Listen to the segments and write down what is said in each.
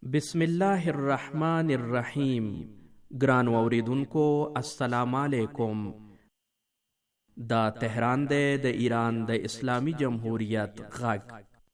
بسم الله الرحمن الرحیم. ګران اوریدونکو السلام علیکم. دا تهران دی د ایران د اسلامی جمهوریت غږ.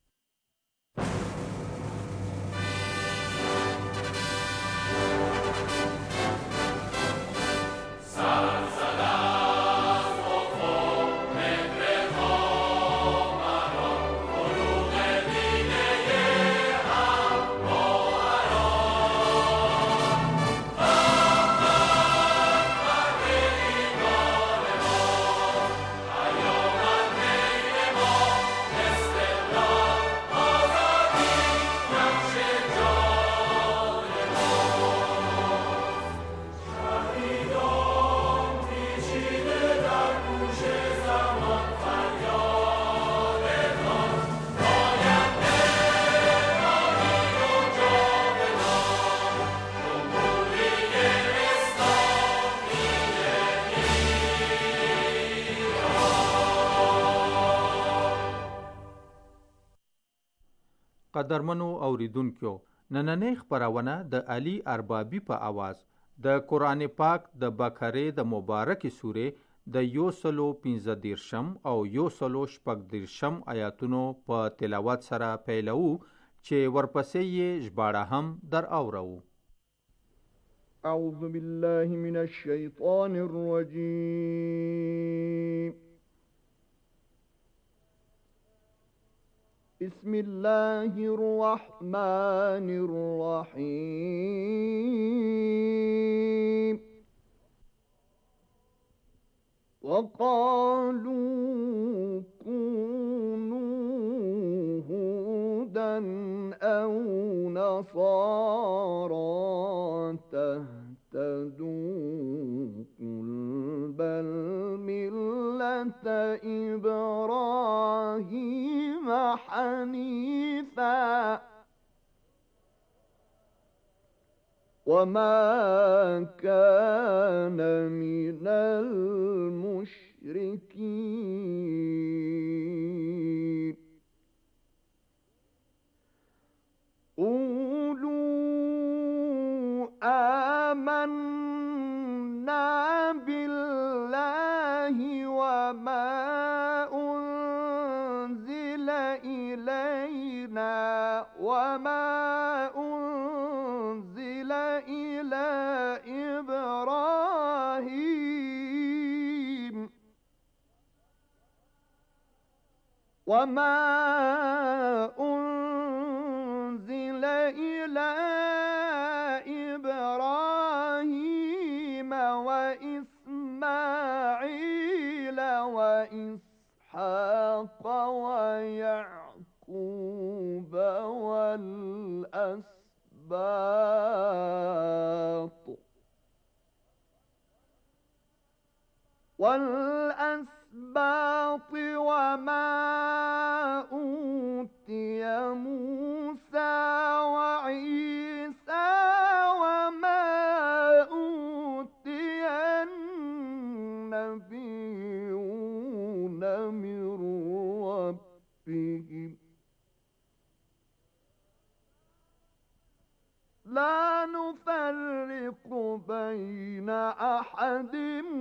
قدرمنو اوریدونکو، نننۍ خپرونه د علي اربابي په आवाज د قرآن پاک د بقره د مبارکې سورې د 115 او 116 آیاتونو په تلاوت سره پیلو، چې ورپسې یې ژباړه هم در اورو. اعوذ بالله من الشیطان الرجیم. بسم الله الرحمن الرحيم. وقالوا كونوا هودا أو نصارى تهتدوا قل بل ملة إبراهيم حنيفا وما كان من المشركين. قولوا آمنا بالله وما أنزل إلينا وما أنزل إلى إبراهيم وإسماعيل وإسحاق ويعقوب والأسباط وما أوتي موسى وعيسى وما أوتي النبيون من ربهم لا نفرق بين أحد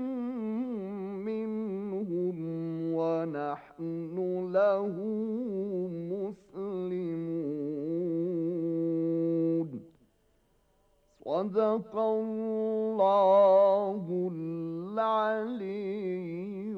منهم ونحن له مسلمون. صدق الله العلي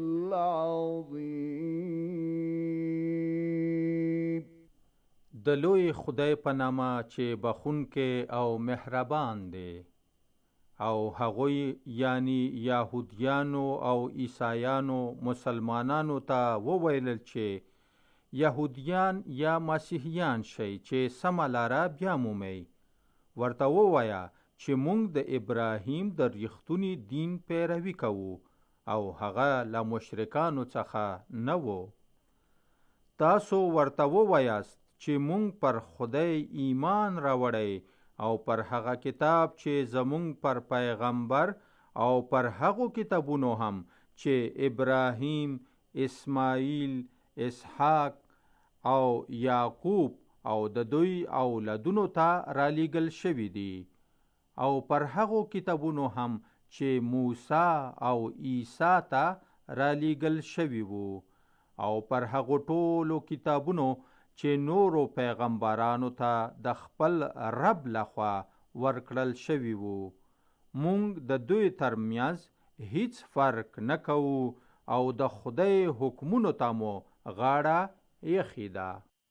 العظيم. د لوی خدای په نامه چې بخونکې او مهربان دی. او هغوی یعنی یهودیانو او عیسایانو مسلمانانو ته وویلل چې یهودیان یا مسیحیان شئ چې سمه لاره بیا مومئ. ورته ووایه چې موږ د ابراهیم د ریښتوني دین پیروي کوو او هغه له مشرکانو څخه نه و. تاسو ورته ووایاست چې مونږ پر خدای ایمان راوړی او پر هغه کتاب چې زمونږ پر پیغمبر او پر هغو کتابونو هم چې ابراهیم، اسماعیل، اسحاق او یعقوب او د دوی اولادونو ته رالیږل شوي دي او پر هغو کتابونو هم چې موسی او عیسی ته رالیږل شوي وو او پر هغو ټولو کتابونو چې نورو پیغمبرانو ته د خپل رب لخوا ورکړل شوي وو. مونږ د دوی ترمنځ هیڅ فرق نه کوو او د خدای حکمونو ته مو غاړه یخی ده.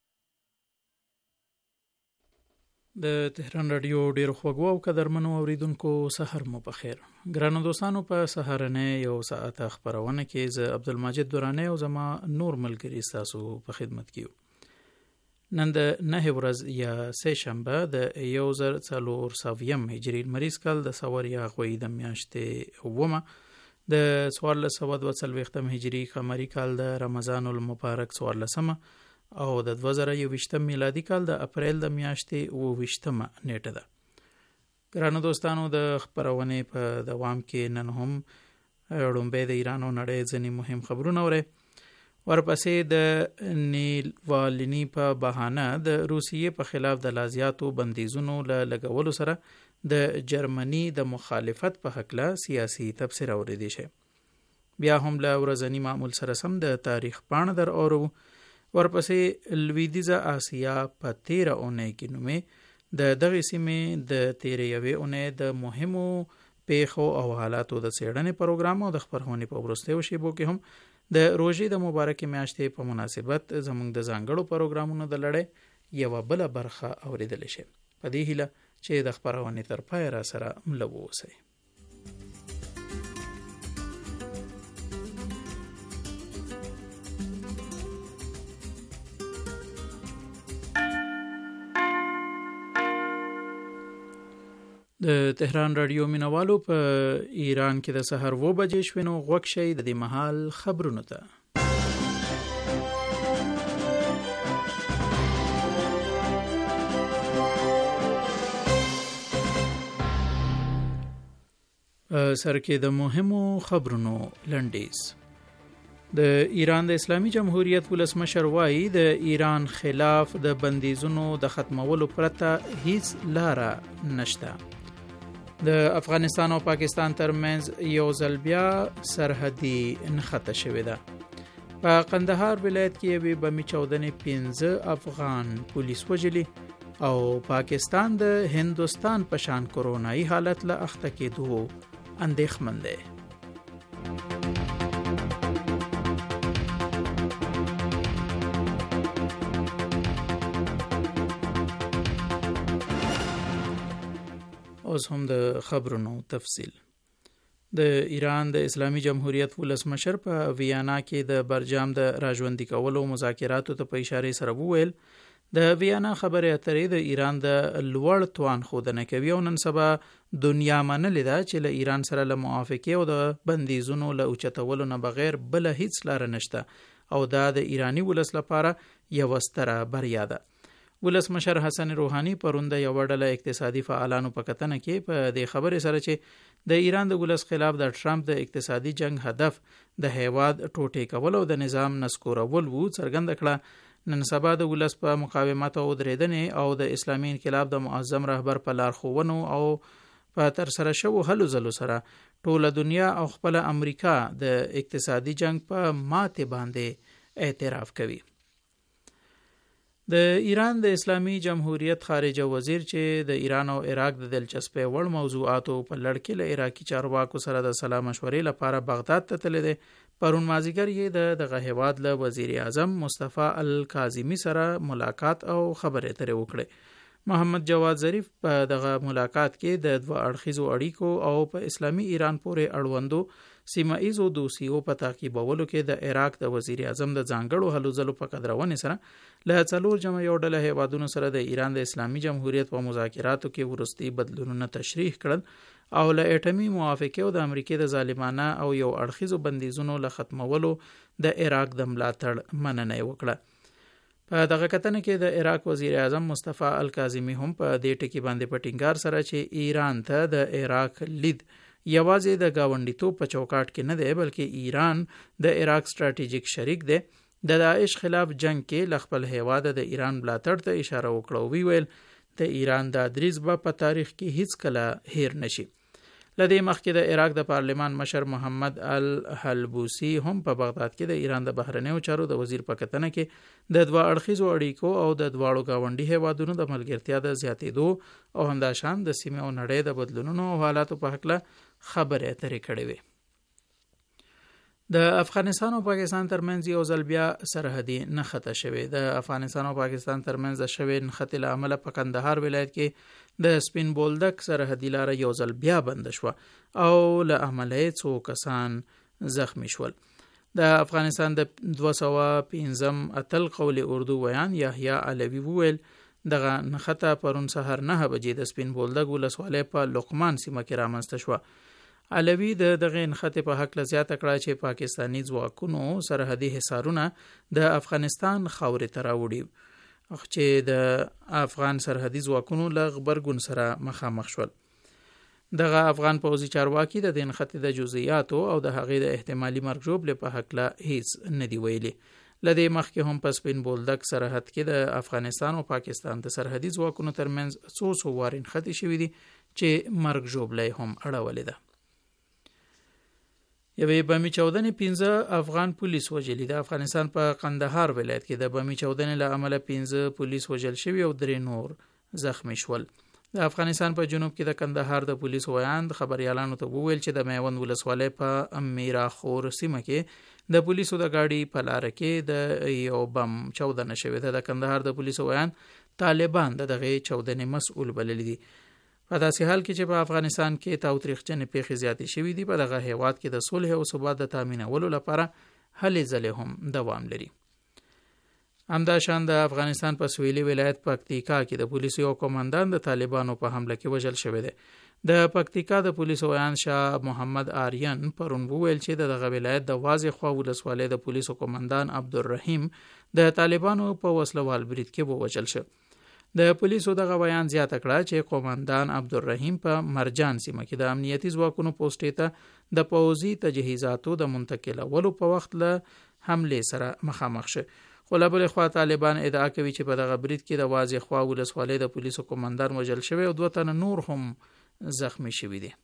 د تهران رادیو ډیر خوږو او قدرمنو اوریدونکو سحر مو په خیر. ګرانو دوستانو، په سحرنه یو ساعت خبرونه کې ز عبدالمجید دورانی او زما نور ملګری تاسو په خدمت کې. نن د 9 ورځ یا سه شنبه د 1440 هجری مریض کال د سور یا غوی د میاشتې ومه د 1442 هجری قمری کال د رمضان المبارک 14 او د 2021 میلادي کال د اپریل د میاشتې 22 نیټه ده. ګرانو دوستانو، د خبرونه په دوام کې نن هم ړومبه د ایران او نړۍ ځینې مهم خبرونه اوري. ورپسې د نیل والنی په بهانه د روسیې په خلاف د لازیاتو بندیزونو لګولو سره د جرمني د مخالفت په حق له سیاسي تبصره اوریدي شي. بیا هم له ورځنی معمول سره سم د تاریخ پاڼه در اورو. ورپسې لویدیزه آسیا په 13 اونۍ کې نومې د دغه سیمې د 13 اونۍ د مهمو پیښو او حالاتو د څېړنې پروګرام او د خبرونه په ورستیو شیبو کې هم د روژې د مبارکې میاشتې په مناسبت زموږ د ځانګړو پروګرامونو د لړۍ یوه بله برخه اوریدل شي. په دې هیله چې د خبرونې تر پای را سره ملو اوسئ. د تهران رادیو مینوالو په ایران کې د سحر 2 بجې شوې نو غوږ شئ د دې مهال خبرونو ته. سر کې د مهمو خبرونو لنډیز. د ایران د اسلامي جمهوریت ولسمشر وایي د ایران خلاف د بندیزونو د ختمولو پرته هیڅ لاره نشته. د افغانستان او پاکستان ترمنځ یو ځل بیا سرحدي نښته شوې ده. په قندهار ولایت کې یوې بمي چاودنې 15 افغان پولیس وژلي او پاکستان د هندوستان په شان کرونایي حالت له اخته کېدو اندېښمن دی. اوس هم د خبرونو تفصیل. د ایران د اسلامي جمهوریت ولسمشر په ویانا کې د برجام د راژوندي کولو مذاکراتو ته په اشاره سره وویل د ویانا خبرې اترې د ایران د لوړ توان ښودنه کوي او نن سبا دنیا منلې ده چې له ایران سره له موافقې او د بندیزونو له اوچتولو نه بغیر بله هیڅ لاره نشته او دا د ایرانی ولس لپاره یوه ستره بریا ده. ولسمشر حسن روحانی پرون د یو ډله اقتصادي فعالانو په کتنه کې په دې خبرې سره چې د ایران د ولس خلاف د ټرمپ د اقتصادي جنگ هدف د هیواد ټوټې کول او د نظام نسکورول وو څرګنده کړه. نن سبا د ولس په مقاومت او درېدنې او د اسلامي انقلاب د معظم رهبر په لارښوونو او په تر سره شوو هلو ځلو سره ټوله دنیا او خپل امریکا د اقتصادي جنگ په ماتې باندې اعتراف کوي. د ایران د اسلامي جمهوریت خارجه وزیر چې د ایران او عراق د دلچسپۍ وړ موضوعاتو په لړ کې له عراقي چارواکو سره د سلا مشورې لپاره بغداد ته تللی دی، پرون مازیګر یې دغه هیواد له وزیر اعظم مصطفی الکاظمی سره ملاقات او خبرې اترې وکړې. محمد جواد ظریف په دغه ملاقات کې د دوه اړخیزو اړیکو او په اسلامي ایران پورې اړوندو سیمه ایزو دوسیو په تعقیبولو کې د عراق د وزیر اعظم د ځانګړو هلو ځلو په قدرونې سره له څلور جمع یو ډله هیوادونو سره د ایران د اسلامي جمهوریت په مذاکراتو کې وروستي بدلونونه تشریح کړل او له اټمي موافقې او د امریکای د ظالمانه او یو اړخیزو بندیزونو له ختمولو د عراق د ملاتړ مننه وکړه. په دغه کتنه کې د عراق وزیر اعظم مصطفی الکاظمی هم په دې ټکی باندې په ټینګار سره چې ایران ته د عراق لید یوازې د گاونډیتوب په چوکاټ کې نه دی بلکې ایران د عراق ستراتیژیک شریک دی د داعش خلاف جنگ کې خپل هیواد د ایران ملاتړ ته اشاره وکړه. ویل د ایران د دریځ په تاریخ کې هیڅ کله هیر نشي. لدې مخکې د عراق د پارلمان مشر محمد الحلبوسی هم په بغداد کې د ایران د بهرنیو چارو د وزیر په کتنه کې د دوه اړخیزو اړیکو او د دواړو گاونډي هیوادونو د ملګرتیا د زیاتېدو او همداشان د سیمې او نړۍ د بدلونونو او حالاتو په هکله خبرې اترې کړې وې. د افغانستان او پاکستان ترمنځ یو ځل بیا سرحدي نښته شوې. د افغانستان او پاکستان ترمنځ د شوې نښتې له امله په کندهار ولایت کې د سپین بولدک سرحدي لاره یو ځل بیا بند شوه او له امله څو کسان زخمی شول. د افغانستان د 215 اتل قول اردو ویان یحیی علوی وویل دغه نښته پرون سهار 9 بجې د سپین بولدک ولسوالۍ په لقمان سیمه کې رامنځته شوه. علوی د دغه نښتې په حق زیاته کړه چې پاکستانی ځواکونو سرحدي حصارونه د افغانستان خاورې ته راوړي چې د افغان سرحدي ځواکونو له غبرګون سره مخامخ شول. دغه افغان پوځي چارواکي د دې نښتې د جزئیاتو او د هغې د احتمالي مرګ ژوبلې په هکله هیڅ نه دی ویلي. له دې مخکې هم په سپین بولدک سرحد کې د افغانستان او پاکستان د سرحدي ځواکونو ترمنځ څو وارې نښتې شوې دي چې مرګ ژوبلې هم اړولې ده. یوې بمي چاودنې 15 افغان پولیس وژلي. د افغانستان په قندهار ولایت کې د بمي چاودنې له امله 15 پولیس وژل شوي او 3 نور زخمی شول. د افغانستان په جنوب کې د کندهار د پولیسو ویاند خبريالانو ته وویل چې د میوند ولسوالۍ په میرا خور سیمه کې د پولیسو د گاډي په لار کې د یو بم چاودنه شوې ده. د کندهار د پولیسو ویاند طالبان دغه چاودنې مسؤل بللي دي. په داسې حال کې چې په افغانستان کې تاوتریخجنې پیښې زیاتې شوې دي، په دغه هیواد کې د صلح او ثبات د تامینولو لپاره هلې ځلې هم دوام لري. همداشان د افغانستان په سویلي ولایت پکتیکا کې د پولیسو یو قومندان د طالبانو په حمله کې وژل شوی دی. د پکتیکا د پولیسو ویان شاه محمد آریان پرون وویل چې دغه ولایت د واضح خوا ولسوالۍ د پولیسو قومندان عبدالرحیم د طالبانو په وسلوال برید کې ووژل شو. د پولیسو دغه بیان زیاته کړه چې قومندان عبدالرحیم په مرجان سیمه کې د امنیتي ځواکونو پوسټې ته د پوځي تجهیزاتو د منتقلولو په وخت له حمله سره مخامخ شو. خو له بلې خوا طالبان ادعا کوي چې په دغه برید کې د واضح خوا ولسوالۍ د پولیسو قومندان وژل شوی او 2 تنه نور هم زخمی شوي دي.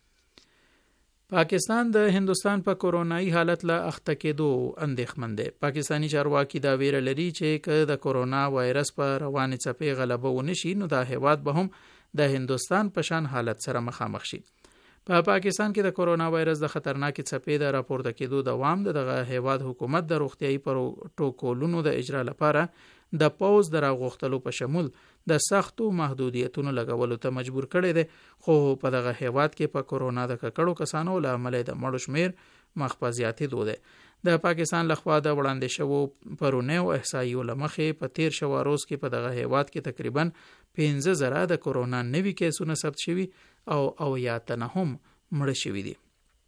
پاکستان د هندستان په کورونایي حالت له اخته کېدو اندېښمن دی. پاکستانی چارواکي دا ویره لري چې که د کورونا وایرس په روانې څپې غلبه ونشي نو دا هیواد به هم د هندستان په شان حالت سره مخامخ شي. په پاکستان کې د کورونا وایرس د خطرناکې څپې د راپورته کېدو دوام دغه هیواد حکومت د روغتیايي پروتوکولونو د اجرا لپاره د پوز د راغوښتلو په شمول د سختو محدودیتونو لګولو ته مجبور کړی دی. خو په دغه هیواد کې په کورونا د ککړو کسانو له امله د مړو شمیر مخ په زیاتېدو دی. د پاکستان لخوا د وړاندې شوو پرونیو احصایو له مخې په 13 شوه روز کې په دغه هیواد کې تقریبا 15,000 د کورونا نوي کیسونه ثبت شوي او یا تنه هم مړه شوي دي.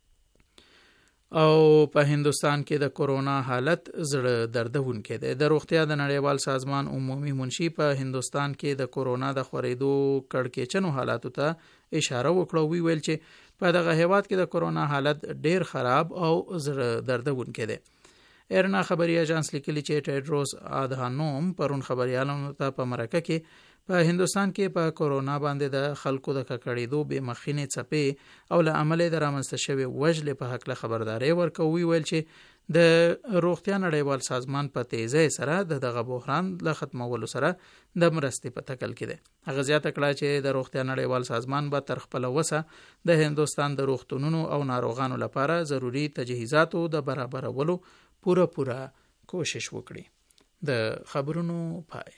او په هندستان کې د کورونا حالت زړه دردونکی دی. د روغتیا د نړیوال سازمان عمومي منشي په هندستان کې د کورونا د خورېدو کړکېچنو حالاتو ته اشاره وکړه. ویل چې په دغه هیواد کې د کورونا حالت ډیر خراب او زړه دردونکی دی. ایرنا خبري اژانس لیکلي چې ټیډروس آدهانوم پرون خبريالانو ته په مرکه کې په هندستان کې په کورونا باندې د خلکو د ککړېدو بې مخینې څپې او له عمله د رامنځته شوې وژلې په حق له خبرداري ورکوي. ویل چې د روغتیا نړیوال سازمان په تیزی سره دغه بحران له ختمولو سره د مرستې په تکل کې دی. هغه زیاته کړه چې د روغتیا نړیوال سازمان به تر خپل وسه د هندستان د روغتونونو او ناروغانو لپاره ضروري تجهیزاتو د برابرولو پوره کوشش وکړي. د خبرونو پای.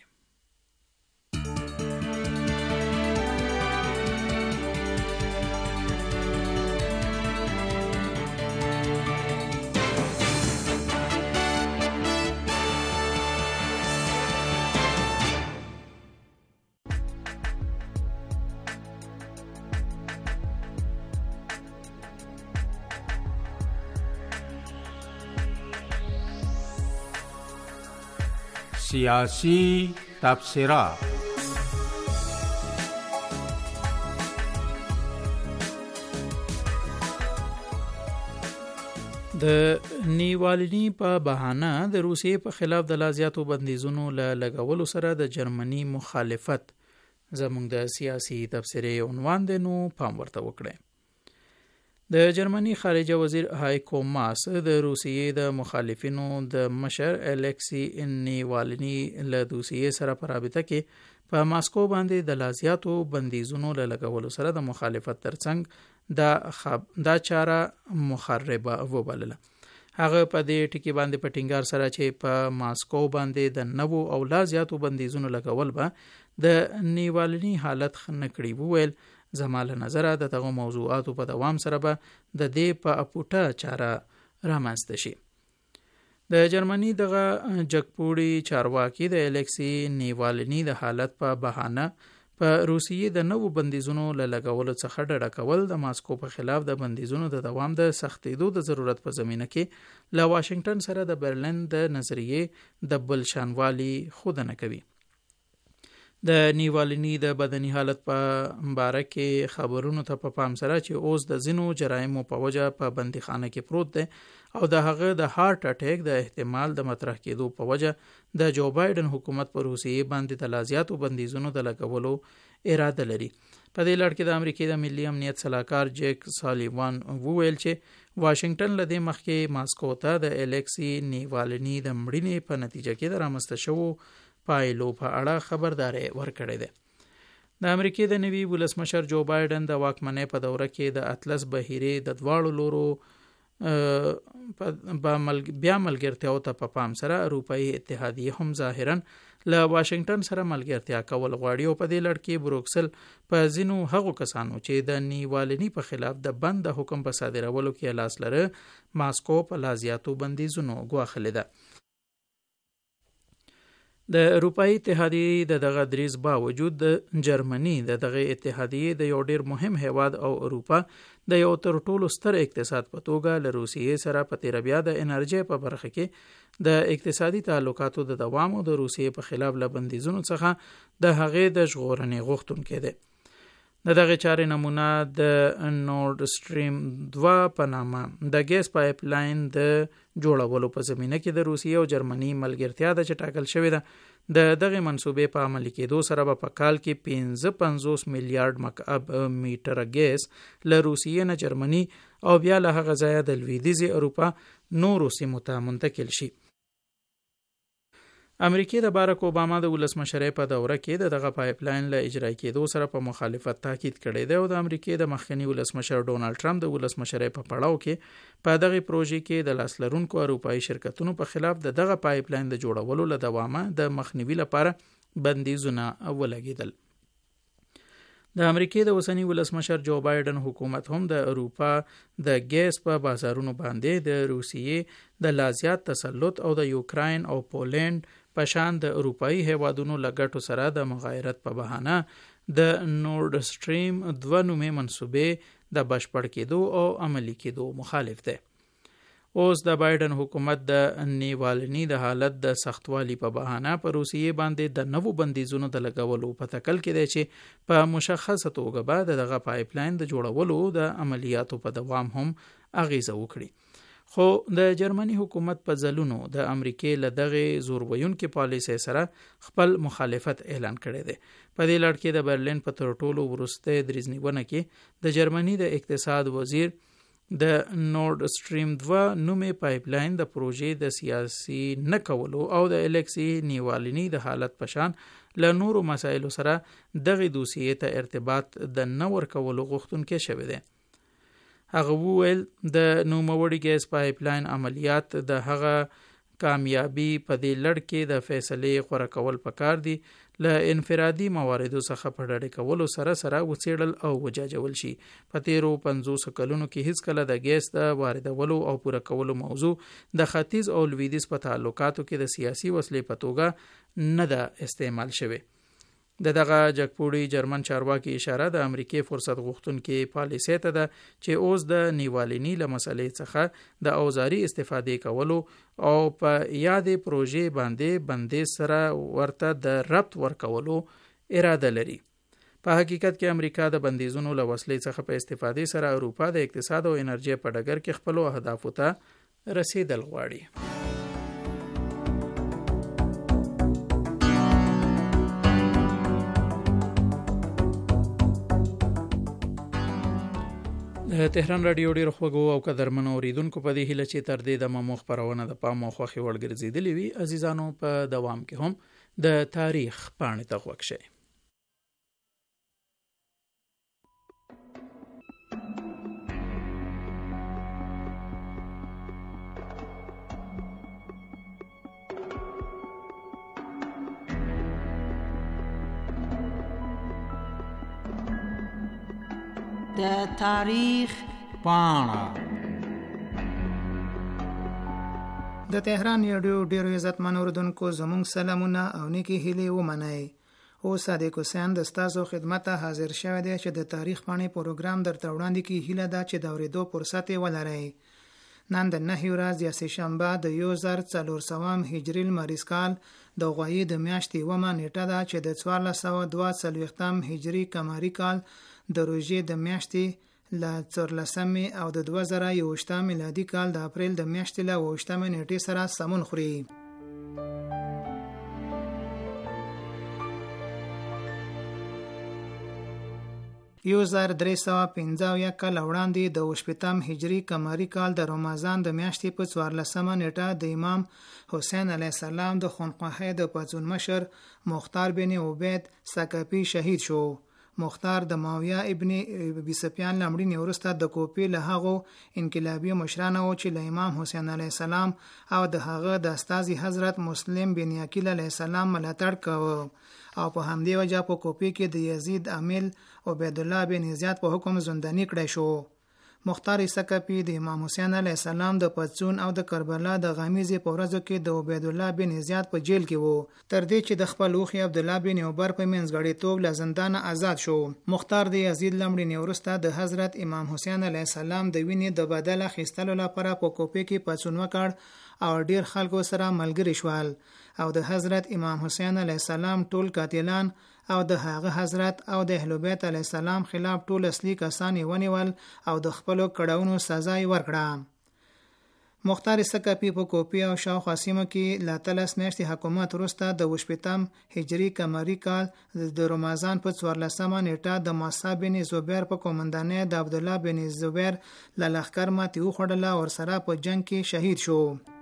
سیاسی تبصره. د نیوالني په بهانه د روسیې په خلاف د لازیاتو بندیزونو لګولو سره د جرمني مخالفت زموږ د سیاسي تبصرې عنوان دی، نو پام ورته وکړئ. د جرمني خارجه وزیر هایکو ماس د روسیې د مخالفینو د مشر الکسی نیوالني له روسیې سره په رابطه کې په ماسکو باندې د لازیاتو بندیزونو لګولو سره د مخالفت ترڅنګ دا چاره مخربه وبلله. هغه په دې ټکی باندې په ټینګار سره چې په ماسکو باندې د نوو او لا زیاتو بندیزونو لګول به د نیوالني حالت خنه کړي. وویل زما له نظره د دغه موضوعاتو په دوام سره به د دې په اپوټه چاره رامنځته شي. د جرمني دغه جګپوړي چارواکي د الکسی نیوالني د حالت په بهانه په روسیې د نوو بندیزونو لګولو څخه ډډه کول د ماسکو په خلاف د بندیزونو د دوام د سختېدو د ضرورت په زمینه کې له واشنگټن سره د برلین د نظریې د بلشانوالي ښودنه کوي. د نیوالني د بدني حالت په باره کې خبرونو ته په پام سره چې اوس د ځینو جرایمو په وجه په بندیخانه کې پروت دی او د هغه د هارت اٹیک د احتمال د مطرح کېدو په وجه د جو بایدن حکومت پر روسیې باندې د لازیاتو بندیزونو د لګولو اراده لري. په دې لړ کې د امریکای د ملي امنیت صلاحکار جیک سالیوان وویل چې واشنگټن له دې مخکې ماسکو ته د الکسی نیوالني د مړینې په نتیجه کې د رامنځته شوو پایلو په اړه خبرداري ورکړې ده. د امریکای د نوي ولسمشر جو بایدن د واکمنۍ په دوره کې د اطلس بهیرې د دواړو لورو بیا ملګرتیاو ته په پام سره اروپایي اتحادیه هم ظاهرا له واشنگټن سره ملګرتیا کول غواړي او په دې لړ کې بروکسل په ځینو هغو کسانو چې د نیوالني په خلاف د بند حکم په صادرولو کې لاس لره ماسکو په لازیاتو بندیزونو ګواښلې ده. د اروپایي اتحادیې د دغه دریځ باوجود د جرمني د دغه اتحادیې د یو ډیر مهم هیواد او اروپا د یو تر ټولو ستر اقتصاد په توګه له روسیې سره په تیر بیا د انرژي په برخه کې د اقتصادي تعلقاتو د دوام او د روسیې په خلاف له بندیزونو څخه د هغې د ژغورنې غوښتونکی دی. د دغه چارې نمونه د نورد سټریم 2 په نامه د ګیس پایپ لاین د جوړولو په زمینه کې د روسیې او جرمني ملګرتیا د چټاکل شوې ده. د دغه منصوبې په عملي کېدو سره په کال کې 55 میلیارډ مکعب میټر ګیس له روسیې نه جرمني او بیا له هغه ځایه د لویدیځي اروپا نورو سیمو ته منتقل شي. امریکای د باراک اوباما د ولسمشرۍ په دوره کې دغه پایپ لاین له اجرا کېدو سره په مخالفت تاکید کړی دی او د امریکای د مخکنی ولسمشر ډونالد ټرمپ د ولسمشرۍ په پړاو کې په دغه پروژې کې د لاس لرونکو اروپایي شرکتونو په خلاف دغه پایپ لاین د جوړولو له دوامه د مخنیوي لپاره بندیزونه ولګېدل. د امریکای د اوسنی ولسمشر جو بایدن حکومت هم د اروپا د ګیس په بازارونو باندې د روسیې د لازیات تسلط او د یوکراین او پولند په شان د اروپایي هیوادونو لګټو سره د مغایرت په بهانه د نورد سټریم 2 نومې منصوبې د بشپړ کېدو او عملي کېدو مخالف دی. اوس د بایدن حکومت د نیوالني د حالت د سختوالي په بهانه په روسیې باندې د نوو بندیزونو د لګولو په تکل کې دی چې په مشخصه توګه به دغه پایپ لاین د جوړولو د عملیاتو په دوام هم اغیزه وکړي. خو د جرمني حکومت په ځلونو د امریکای له دغه زورویونکو پالیسۍ سره خپل مخالفت اعلان کړی دی. په دې لړ کې د برلین په تر ټولو وروسته دریځنیونه کې د جرمني د اقتصاد وزیر د نورد سټریم 2 نومې پایپ لاین د پروژې د سیاسي نه کولو او د الکسی نیوالني د حالت پشان له نورو مسایلو سره دغه دوسیې ته ارتباط د نور کولو غوښتونکي شوی دی. هغه وویل د نوموړي ګیس پایپ لاین عملیات د هغه کامیابی په دې لړ کې د فیصلې غوړه کول پکار دي له انفرادي مواردو څخه په ډډه کولو سره سره وڅېړل او وجاجول شي. په تیرو 50 کلونو کې هیڅ کله د ګیس د واردولو او پوره کولو موضوع د ختیځ او لویدیځ په تعلقاتو کې د سیاسي وسیلې په توګه نه ده استعمال شوی. دغه جګپوړي جرمن چارواکي اشاره د امریکای فرصت غوښتونکي پالیسۍ ته ده چې اوس د نیوالني له مسلې څخه د اوزاري استفادې کولو او په یادې پروژې باندې بندیز سره ورته د ربط ورکولو اراده لري. په حقیقت کې امریکا د بندیزونو له وسلې څخه په استفادې سره اروپا د اقتصاد او انرژي په ډګر کې خپل اهدافو ته رسیدل غواړي. تهران رادیو ډیر خوږو او قدرمنو اوریدونکو په دې هیله چې تر دې د مو خبرونه د پام او خوښي وړ ګرځیدلې وي. عزیزانو په دوام کې هم د تاریخ پاڼې ته غوږ شئ. د تاریخ پاڼه. د تهران رادیو ډیرو عزتمن اوریدونکو زموږ سلامونه او نیکی هیلې ومنئ. او صادق حسین د ستاسو خدمت ته حاضر شوی دی چې د تاریخ پاڼې پروګرام درته وړاندې کی هیله ده چې د اورېدو فرصت ولرئ. نن د 9 ورځ یا سه شنبه د 1400 هجری المریز کال د غوی د میاشتې ومه نیټه ده چې د 1442 هجری قمری کال د روژې د میاشتې له 14 او د 2021 میلادي کال د اپریل د میاشتې له 28 نیټې سره سمون خوري. یو 1315 کال وړاندې د 28 هجری قمری کال د رمضان د میاشتې په 14 نیټه د امام حسین علیه السلام د خانقاه د پاڅون مشر مختار بن عبید ثقفی شهید شو. مختار د معاویه ابن ابي سفیان لمړي وروسته د کوپی له هغو انقلابي مشرانو چې له امام حسین علیه السلام او د هغه د استاذ حضرت مسلم بن عقیل علیه السلام ملاتړ کاوه او په همدې وجه په کوپی کې د یزید عامل عبید الله بن زیاد په حکم زندانی کړی شو. مختار ثقفی د امام حسین علیه السلام د پاڅون او د کربلا د غمیزې په ورځو کې د عبید الله بن زیاد په جیل کې وو تر دې چې د خپل اوخي عبد الله بن عمر په منځګړیتوب له زندان آزاد شو. مختار د یزید لمړي وروسته د حضرت امام حسین علیه السلام د وینې د بدل اخیستلو لپاره په کوپی کې پاڅون وکړ او ډیر خلکو سره ملګری شول او د حضرت امام حسین علیه السلام ټول قاتلان او د هغه حضرت او د اهل بیت علیه السلام خلاف ټول اصلي کسان ونیول او د خپل کړهونو سزا یې ورکړه. مختار ثقفی په کوپی او شاوخوا سیمو کې لا 13 میاشتې حکومت وروسته د 28 هجری قمری کال د رمضان په 14 نیټه د مصعب بن زبیر په قومندانۍ د عبد الله بن زبیر له لښکر ماتې وخوړله او ورسره په جنگ کې شهید شو.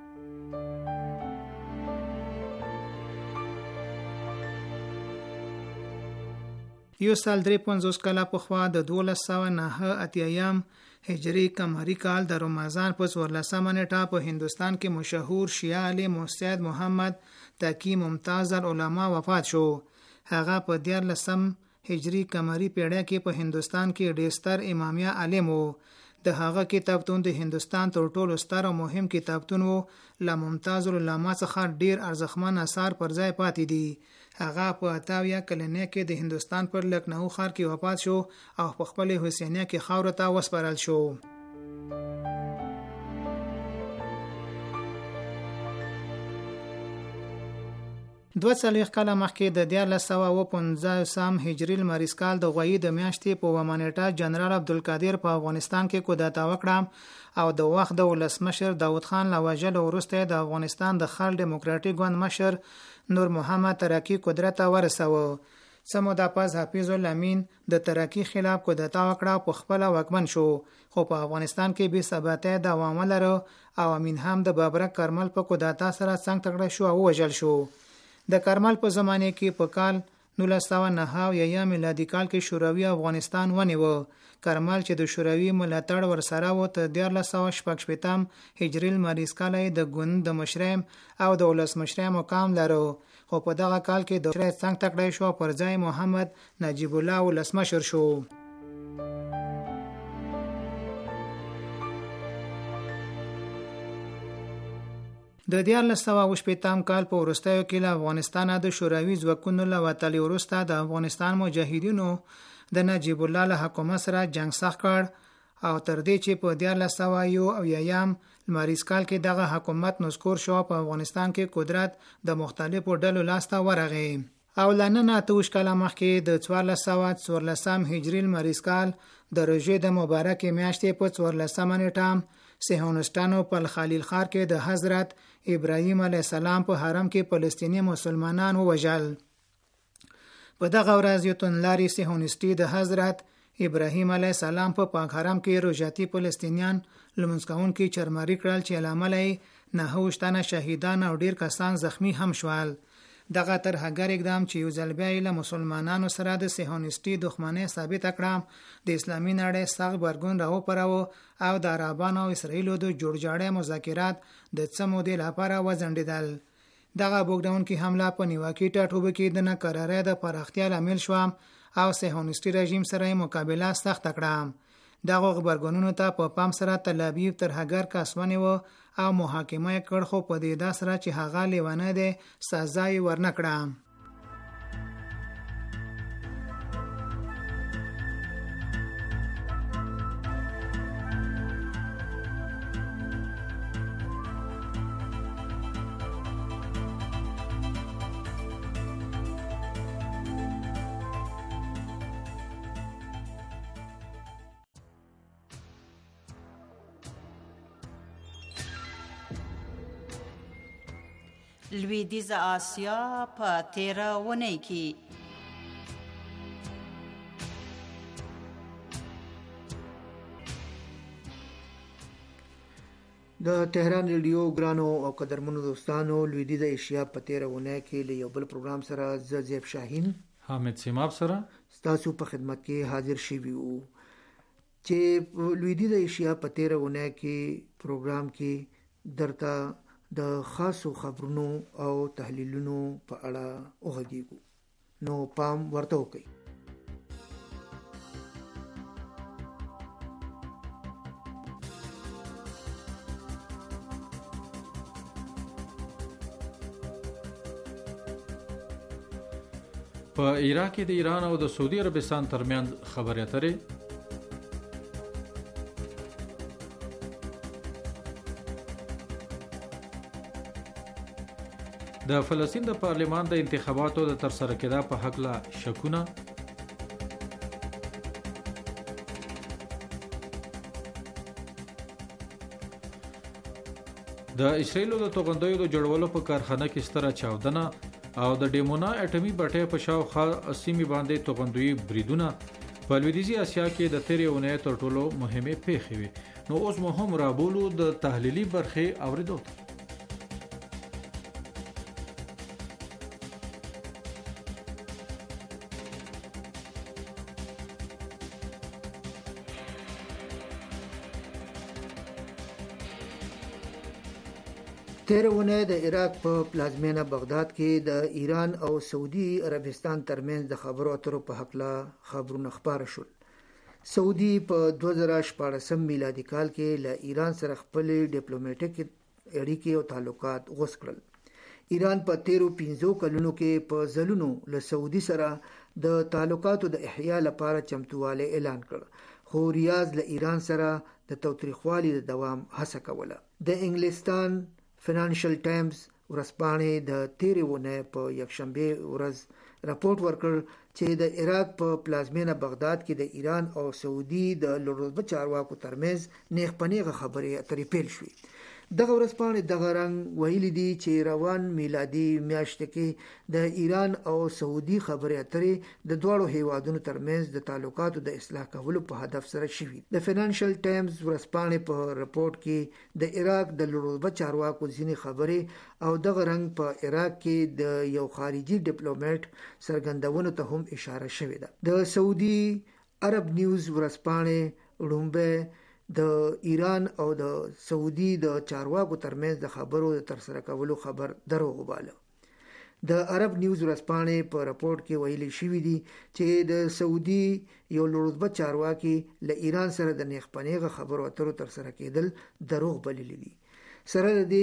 یو سال 53 کاله پخوا د 1209 هجری قمری کال د رمضان په 14 نیټه په هندستان کې مشهور شیعه عالم سید محمد تقی ممتاز العلماء وفات شو. هغه په 14 هجری قمری پیړۍ کې په هندستان کې ډېر ستر امامیه عالم وو. د هغه کتابتون د هندستان تر ټولو ستر او مهم کتابتون وو. له ممتاز العلماء څخه ډېر ارزښتمن آثار پر ځای پاتې دي. هغه په 88 کلنۍ کې د هندستان پر لکنهو ښار کې وفات شو او په خپل حسینیه کې خاور ته وسپارل شو. دوه څلوېښت کاله مخکې د 1415 هجري المریز کال د غوی د میاشتې په اومه نیټه جنرال عبدالقادر په افغانستان کې کودتا وکړه او د وخت د ولسمشر داود خان له وژلو وروسته د افغانستان د خلق دیموکراتیک ګوند مشر نور محمد ترکی قدرت ته ورساوه. څه موده پس حفیظ الامین د ترکی خلاف کودتا وکړه او په خپله واکمن شو، خو په افغانستان کې بې ثباتۍ دوام ولرو او امین هم د بابرک کرمل په کودتا سره څنګ تکړه شو او وژل شو. د کرمل په زمانه کې په کال 1909 میلادي کال کې شوروي افغانستان ونیو. کرمل چې د شوروي ملاتړ ورسره و تر 1916 هجري المریز کال د ګوند د مشرۍ او د ولسمشرۍ مقام لرو، خو په دغه کال کې د مشرۍ څنګ تکړه شو پر ځای محمد نجیب الله ولسمشر شو. د 1918 کال په وروستیو کې له افغانستان د شوروي ځواکونو له وتلو وروسته د افغانستان مجاهدینو د نجیب الله له حکومت سره جنگ سخت کړ او تر دې چې په 1901 المریز کال کې دغه حکومت نسکور شو، په افغانستان کې قدرت د مختلفو ډلو لاسته ورغی. او لنن 28 کاله مخکې د 1414 هجري المریز کال د روژې د مبارکې میاشتې په 14 نیټه صهیونیستانو په خلیل خار کې د حضرت ابراهیم علیه السلام په حرم کې فلسطینی مسلمانان ووژل. په دغه ورځ یو تنلاري صهیونیستي د حضرت ابراهیم علیه السلام په پاک حرم کې روژاتي فلسطینیان لمونځ کوونکي چرماري کړل چې له امله یې 9 تنه شهیدان او ډیر کسان زخمی هم شول. دغه ترهګر اقدام چې یو ځل بیا له مسلمانانو سره د صهیونیستي دښمنۍ ثابت کړه د اسلامي نړۍ سخت غبرګون راوپاروه او د عربانو او اسرائیلو د جوړجاړي مذاکرات د څه مودې لپاره وځنډېدل. دغه بوګډاونکي حمله په نیواکي ټاټوبه کې د ناکرارۍ د پراختیا لامل شو او صهیونیستي رژیم سره مقابله سخت کړه. دغه غبرګونونو ته په پام سره تل ابیب ترهګر کسونه و او محاکمه کړ، خو په دې دا سره چې هغه لیوانه ده سزا یې ورنکړه. لویدیځ آسیا په 13 اونۍ کې د تهران ریډیو ګرانو او قدرمنو دوستانو، لویدیځ ایشیا په 13 اونۍ کې له یو بل پروګرام سره زیب شاهین حامد سیماب سره تاسو په خدمت کې حاضر شوي وو چې لویدیځ ایشیا په 13 اونۍ کې پروګرام کې درته د خاصو خبرونو او تحلیلونو په اړه وغږیږو، نو پام ورته وکړئ. په عراق کې د ایران او د سعودي عربستان ترمنځ خبرې اترې، د فلسطین د پارلمان د انتخاباتو د ترسره کېدا په حق لا شکونه، د اسرائیلو د توغندیو د جوړولو په کارخانه کې ستره چاودنه او د ډیمونا اټومي بټۍ په شاوخوا سیمې باندې توغندوي بریدونه په لویدیځي اسیا کې د تیرې اونۍ تر ټولو مهمه پیښې وي. نو اوس مو هم رابولو د تحلیلي برخې اوریدو. تیره اونۍ د عراق په پلازمینه بغداد کې د ایران او سعودي عربستان ترمنځ د خبرو اترو په حق لا خبرونه خبره شول. سعودي په 2014 میلادي کال کې له ایران سره خپل ډیپلوماټیک اړیکې او تعلقات غوڅ کړل. ایران په 13-15 کلونو کې په ځلونو له سعودي سره د تعلقاتو د احیا لپاره چمتواله اعلان کړ، خو ریاض له ایران سره د توتریخوالي د دوام هڅه کوله. د انګلستان فینانشل ټایمز ورځپاڼې د تیرې اونۍ په یکشنبه ورځ راپورټ ورکړ چې د عراق په پلازمینه بغداد کې د ایران او سعودي د لوړرتبه چارواکو ترمنځ نیغ په نیغه خبرې اترې پیل شوې. دغه ورځپاڼې دغه رنګ ویلي دي چې روان میلادي میاشت کې د ایران او سعودي خبرې اترې د دواړو هیوادونو ترمنځ د تعلقاتو د اصلاح کولو په هدف سره شوي. د فینانشل ټایمز ورځپاڼې په رپورټ کې د عراق د لوړرتبه چارواکو ځینې خبرې او دغه رنګ په عراق کې د یو خارجي ډیپلوماټ څرګندونو ته هم اشاره شوې ده. د سعودي عرب نیوز ورځپاڼې وړاندې د ایران او د سعودي د چارواکو ترمنځ د خبرو د ترسره کولو خبر دروغ وباله. د عرب نیوز ورځپاڼې په راپورټ کې ویلي شوی دی چې د سعودي یو لوړرتبه چارواکي له ایران سره د نیغ په نیغه خبرو اترو ترسره کېدل دروغ بللی دي. سره د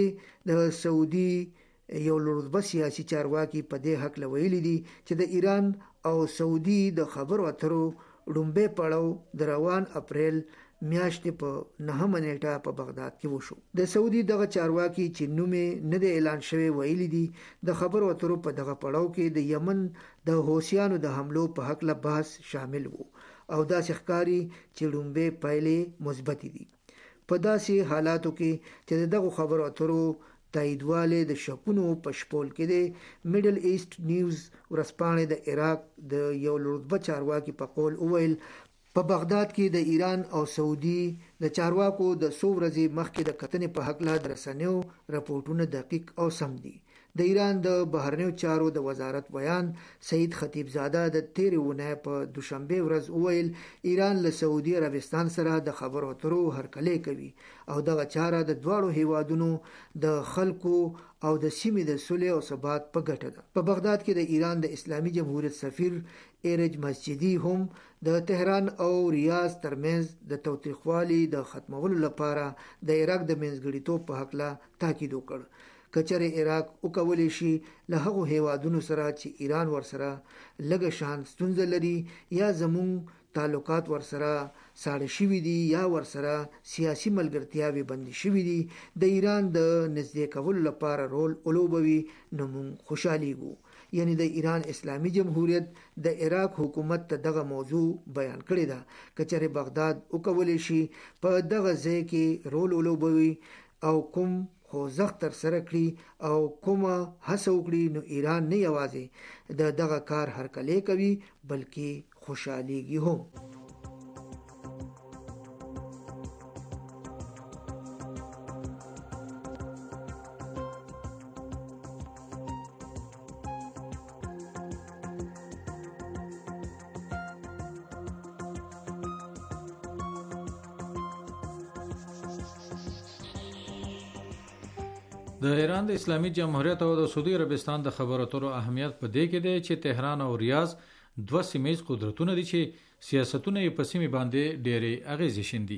سعودي یو لوړرتبه سیاسي چارواکي په دې حق ویلي دي چې د ایران او سعودي د خبرو اترو لومبه پړاو د روان اپریل میاشتې په 9 نیټه په بغداد کې وشو. د سعودي دغه چارواکي چې نوم نه دی اعلان شوی ویلي دي د خبرو اترو په دغه پړاو کې د یمن د حوثیانو د حملو په حق له بحث شامل وو او دا ښکاری چې لومبه پایلې مثبت دي. په داسې حالاتو کې چې دغه خبرو اترو تاییدواله د شکونو پشپول کې د میډل ایست نیوز ورځپاڼې د عراق د یو لوړرتبه چارواکي په قول وویل په بغداد کې د ایران او سعودي د چارواکو د څو ورځې مخکې د کتنې په حق لا درسنیو راپورټونه دقیق او سم دي. د ایران د بهرنیو چارو د وزارت بیان سید خطیبزاده د 13 اونۍ په دوشنبه ورځ وویل ایران له سعودي عربستان سره د خبرو اترو هرکلی کوي او دغه چاره د دواړو هیوادونو د خلکو او د سیمې د صلح او ثبات په ګټه ده. په بغداد کې د ایران د اسلامي جمهوریت سفیر ایرج مسجدي هم د تهران او ریاض ترمنځ د توطئه‌والي د ختمولو لپاره د عراق د منځګړیتوب په حق لا تاکید وکړ. کچره عراق وکولای شي له هغو هیوادونو سره چې ایران ورسره لږه شان ستونزه لري یا زموږ تعلقات ورسره ساړه شوي دي یا ورسره سیاسي ملګرتیاوې بندي شوي دي د ایران د نږدې کولو لپاره رول ولوبوي نو موږ خوشحاليږو. یعنی د ایران اسلامي جمهوریت د عراق حکومت ته دغه موضوع بیان کړی ده. کچره بغداد وکولای شي په دغه ځای کې رول ولوبوي او کوم خوځښت تر سره کړي او کومه هڅه وکړي نو ایران نه یوازې دغه کار هرکلی کوي بلکې خوشحاليږي هم. د ایران د اسلامي جمهوریت او د سعودي عربستان د خبرو اترو اهمیت په دې کې دی چې تهران او ریاض دوه سیمه‌ایز قدرتونه دي چې سیاستونه یې په سیمې باندې ډېرې اغیزې شیندي.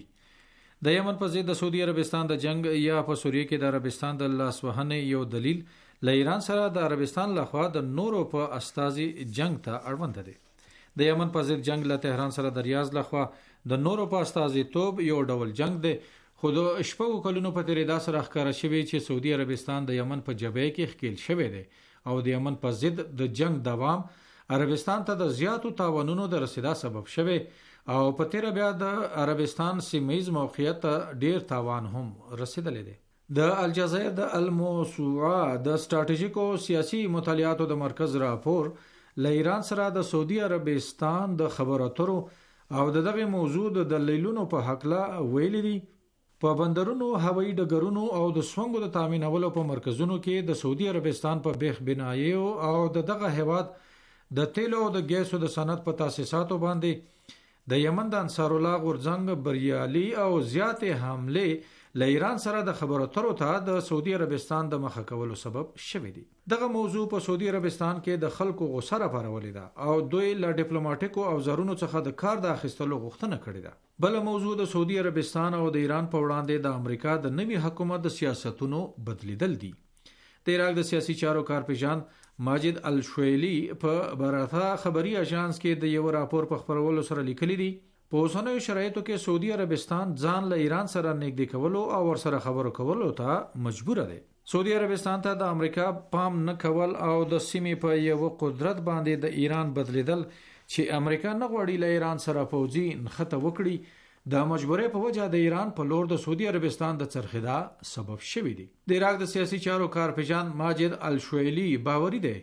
د یمن په ضد د سعودي عربستان د جنگ یا په سوریه کې د عربستان د لاسوهنې یو دلیل له ایران سره د عربستان لخوا د نورو په استازي جنگ ته اړوند دي. د یمن په ضد جنگ له تهران سره د ریاض لخوا د نورو په استازي توب یو ډول جنگ دی. خو د شپږو کلونو په تیریدا سره ښکاره شوی چې سعودي عربستان د یمن په جبهه کې ښکیل شوی دی او د یمن په ضد د جنگ دوام عربستان ته د زیاتو تاوانونو د رسیدا سبب شوی او په تیر بیا د عربستان سیمه‌ایز موقعیت ډیر تاوان هم رسیدلی دی. د الجزایر د الموسوعه د استراتیژیکو سیاسي مطالعاتو د مرکز راپور له ایران سره د سعودي عربستان د خبرو اترو او دغه موضوع د دلیلونو په حق لا ویلي دي. په بندرونو، هوایي ډګرونو او د سونګو د تامینولو په مرکزونو کې د سعودي عربستان په بیخ بنایو او دغه هیواد د تیلو او د ګیسو د صنعت په تاسیساتو باندې د یمن د انصار الله غورځنګ بریالي او زیاتې حمله له ایران سره د خبرو اترو ته د سعودي عربستان د مخه کولو سبب شوی دی. دغه موضوع په سعودي عربستان کې د خلکو غوسه راپارولې ده او دوی له ډیپلوماټیکو اوزارونو څخه د کار د اخیستلو غوښتنه کړې ده. بل موضوع د سعودي عربستان او د ایران په وړاندې د امریکا د نوي حکومت د سیاستونو بدلیدل دي. د عراق د سیاسي چارو کارپیژان ماجد الشویلی په برتا خبري اژانس کې د یو راپور په خبرولو سره لیکلي دي په اوسنیو شرایطو کې سعودي عربستان ځان له ایران سره نږدې کولو او ورسره خبرو کولو ته مجبور دی. سعودي عربستان ته د امریکا پام نه کول او د سیمې په یو قدرت باندې د ایران بدلیدل چې امریکا نه غواړي له ایران سره فوجي نښته وکړي د مجبورۍ په وجه د ایران په لور د سعودي عربستان د څرخیدا سبب شوی دی. د عراق د سیاسي چارو کارپیژان ماجد الشویلی باوري دی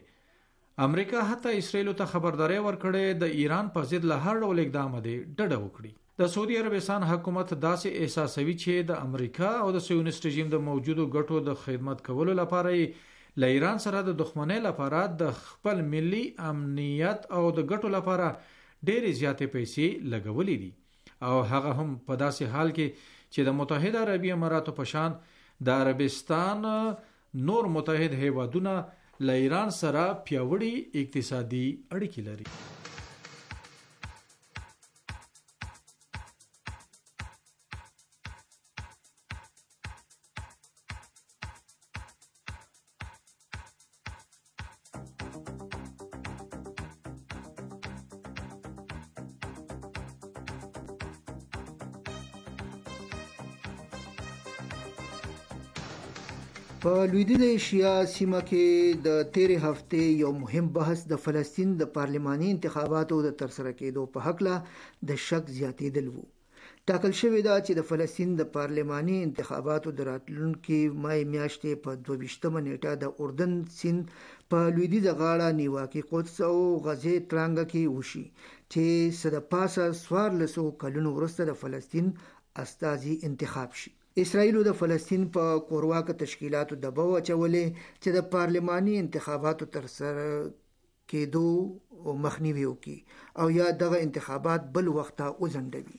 امریکا حتی اسرائیل ته خبرداري ورکړې د ایران په ضد له هر ډول اقدام دی ډډه وکړي. د سعودي عربستان حکومت داسې احساسوي چې د امریکا او د صهیونیست رژیم د موجودو ګټو د خدمت کولو لپاره له ایران سره د دښمنۍ لپاره د خپل ملي امنیت او د ګټو لپاره ډېرې زیاتې پیسې لګولې دي او هغه هم په داسې حال کې چې د متحده عربي اماراتو په شان د عربستان نور متحد هیوادونه له ایران سره پیاوړي اقتصادي اړیکې لري. په لویدیځه ایشیا سیمه کې د تیرې هفتې یو مهم بحث د فلسطین د پارلماني انتخاباتو د ترسره کېدو په حق له د شک زیاتېدل وو ټاکل شوې ده چې د فلسطین د پارلماني انتخاباتو د راتلونکي مای میاشتې په 22 نیټه د اردن سیند په لویدیځه غاړه نیواکي قدس او غزې ترانګه کې وشي چې سده پاسه 1400 کلونو وروسته د فلسطین استازي انتخاب شي. اسرائیل د فلسطین په کورواکه تشکیلاتو دباو اچولې چې د پارلماني انتخاباتو تر سره کېدو مخنیوي وکړي او یا دغه انتخابات بل وخت وځنډوي.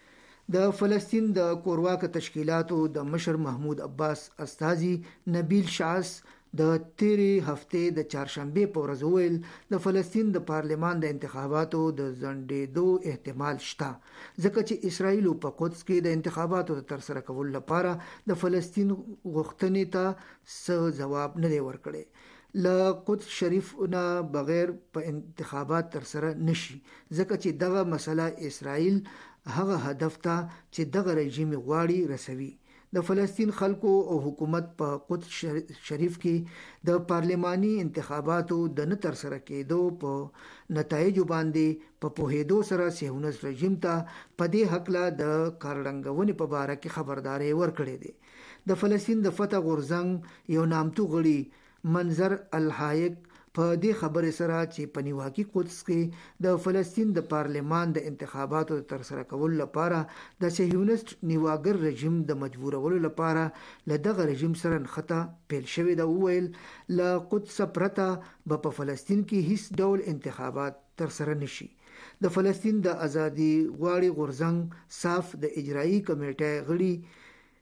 د فلسطین د کورواکه تشکیلاتو د مشر محمود عباس استازي نبیل شعث د تیرې هفتې د چهارشنبه په ورځ ویل د فلسطین د پارلمان د انتخاباتو د ځنډېدو احتمال شته ځکه چې اسرائیل په قدس کې د انتخاباتو تر سره کولو لپاره د فلسطین غوښتنې ته څه جواب نه دی ورکړی. له قدس شریف نه بغیر په انتخابات تر سره نشي ځکه چې دغه مسله اسرائیل هغه هدف ته چې دغه رژیم غواړي رسوي. د فلسطین خلکو او حکومت په قدس شریف کې د پارلماني انتخاباتو د نه تر سره کېدو په نتایجو باندې په پوهېدو سره صهیونیست رژیم ته په دې حقله د کارړنګونې په باره کې خبرداري ورکړې ده. د فلسطین د فتح غورځنګ یو نامتو غړي منظر الحایق په دې خبره سره چې په نیواکي قدس کې د فلسطین د پارلمان د انتخاباتو تر سره کولو لپاره د صهیونیست نیواګر رژیم د مجبورولو لپاره له دغه رژیم سره نښته پیل شوې ده. وویل له قدس پرته به په فلسطین کې هیڅ ډول انتخابات تر سره نشي. د فلسطین د ازادي غواړي غورځنګ صاف د اجرایی کمیټې غړي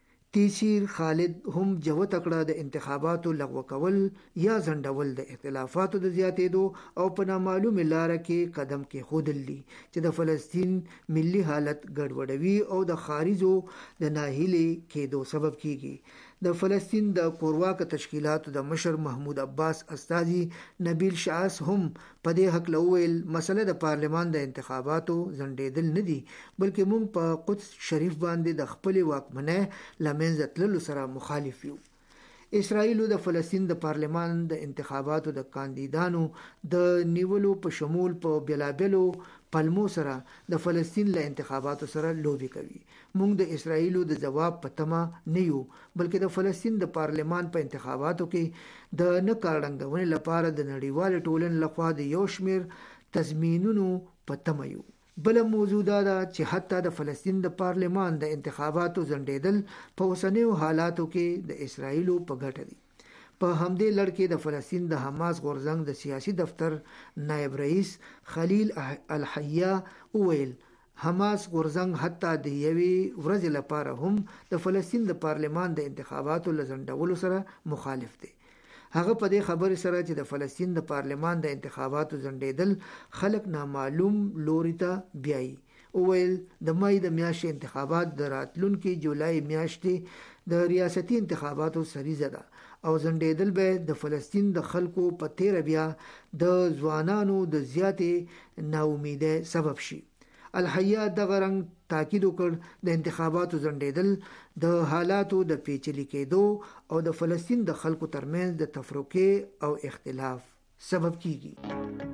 تیسیر خالد هم جوته کړه د انتخاباتو لغوه کول یا ځنډول د اختلافاتو د زیاتېدو او په نامعلومه لار کې قدم کې خودل دي چې د فلسطین ملي حالت ګډوډوي او د خارجو د ناهیلي کېدو سبب کیږي. د فلسطین د کورواکه تشکیلاتو د مشر محمود عباس استازي نبیل شعث هم په دې حق لویل مسله د پارلمان د انتخاباتو ځنډېدل نه دي بلکې موږ په قدس شریف باندې د خپل واکمنۍ لمنځه تللو سره مخالف یو. اسرائیل د فلسطین د پارلمان د انتخاباتو د کاندیدانو د نیولو په شمول په بیلابلو پلمو سره د فلسطین له انتخاباتو سره لوبي کوي. موږ د اسرائیل د جواب په تمه نه یو بلکې د فلسطین د پارلمان په انتخاباتو کې د نه کارړنګونې لپاره د نړیوال ټولنې لخوا د یو شمیر تضمینونو په تمه یو. بل موضوع دا چې حتی د فلسطین د پارلمان د انتخاباتو ځنډېدل په اوسنیو حالاتو کې د اسرائیل په ګټه دي. په همدې لړ کې د فلسطین د حماس غورځنګ د سیاسي دفتر نائب رئیس خلیل الحیا وویل حماس غورځنګ حتی د یوې ورځې لپاره هم د فلسطین د پارلمان د انتخاباتو لځنډولو سره مخالف دی. هغه په دې خبرې سره چې د فلسطین د پارلمان د انتخاباتو ځنډېدل خلک نامعلوم لوري ته بیایي. وویل د مای د میاشتې انتخابات د راتلونکي جولای میاشتې د ریاستي انتخاباتو سریزه ده او ځنډېدل به د فلسطین د خلکو په تیر بیا د ځوانانو د زیاتې ناامیدۍ سبب شي. الحیا دغه رنګ تاکید وکړ د انتخاباتو ځنډېدل د حالاتو د پیچلي کېدو او د فلسطین د خلکو ترمنځ د تفرقې او اختلاف سبب کیږي.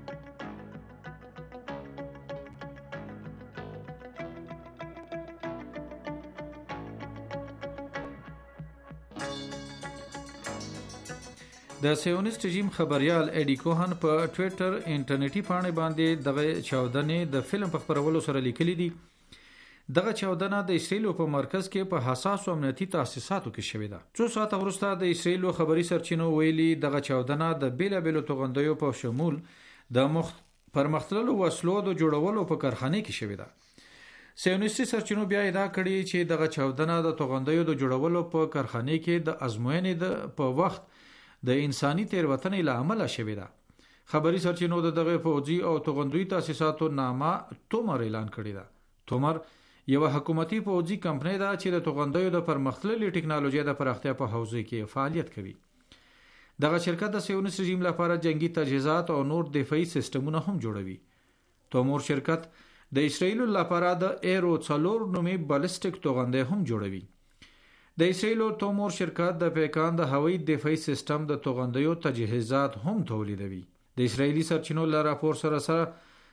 د صهیونیست رژیم خبريال ایډي کوهن په ټوئیټر انټرنیټي پاڼې باندې دغه چاودنې د فلم په خبرولو سره لیکلي دي. دغه چاودنه د اسرائیل په مرکز کې په حساس امنیتي تاسیساتو کې شوې ده. څو ساعته وروسته د اسرائیل خبري سرچینو ویلي دغه چاودنه د بیلابېلو توغندیو په شمول د پرمختللو وسلو د جوړولو په کارخانه کې شوې ده. صهیونیستي سرچینو بیا ادعا کړې چې دغه چاودنه د توغندیو د جوړولو په کارخانه کې د ازموینې په وخت د انساني تیروتنې له امله شوې ده. خبري سرچینو دغه فوجي او توغندوی تاسیساتو نامه تومر اعلان کړی ده. تومر یو حکومتي فوجي کمپنۍ ده چې د توغندیو د پرمختللي ټکنالوژي د پراختیا په حوزه کې فعالیت کوي. دغه شرکت د صهیونیست رژیم لپاره جنگي تجهیزات او نور دفاعي سیستمونه هم جوړوي. تومور شرکت د اسرائیل لپاره د ایرو 4 نومي بالستیک توغندۍ هم جوړوي. د اسرائیل تومور شرکت د پیکان د هوایي دفاعي سیستم د توغندیو تجهیزات هم تولیدوي. د اسرائیلي سرچینو له راپور سره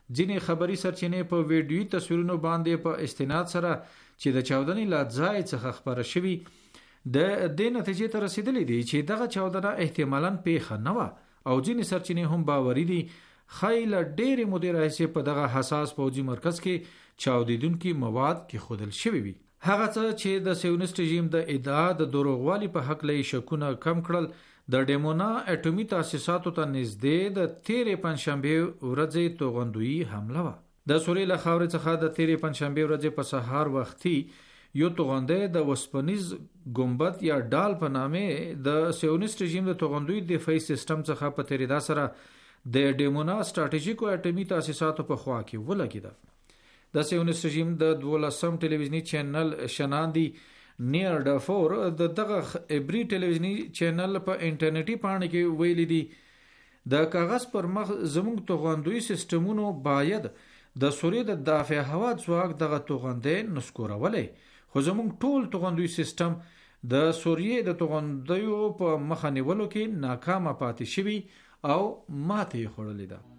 ځینې خبري سرچینې په ویډیویي تصویرونو باندې په استناد سره چې د چاودنې له ځای څخه خبره شوي د دې نتیجې ته رسیدلې دي چې دغه چاودنه احتمالاً پیښه نه وه او ځینې سرچینې هم باوري دي خیل ډېرې مودې راهیسې په دغه حساس پوځي مرکز کې چاودیدونکي مواد کېښودل شوي وي. هغه څه چې د سیونیست رژیم د ادعا د دروغوالي په هکله یې شکونه کم کړل د ډیمونا اټومي تاسیساتو ته نږدې د تیرې پنځشنبې ورځې توغندویي حمله وه. د سوریې له خاورې څخه د تیرې پنځشنبې ورځې په سهار وختي یو توغندی د وسپنیز ګمبد یا ډال په نامه د سیونیست رژیم د توغندویي دفاعي سیستم څخه په تیریدا سره د ډیمونا سټراټیژیکو اټومي تاسیساتو په خوا کې ولګیده. د سیونیست رژیم د 12 ټلویزیونی چینل شناندي نیر ډافور دغه عبری ټلویزیونی چینل په انټرنیټي پاڼه کې ویلي دي د کاغذ پر مخ زموږ توغندویي سیستمونو باید د سوریې د دافع هوا ځواک دغه توغندی نسکورولې خو زموږ ټول توغندویي سیستم د سوریې د توغندیو په مخه نیولو کې ناکامه پاتې شوی او ماته یې خوړلې ده.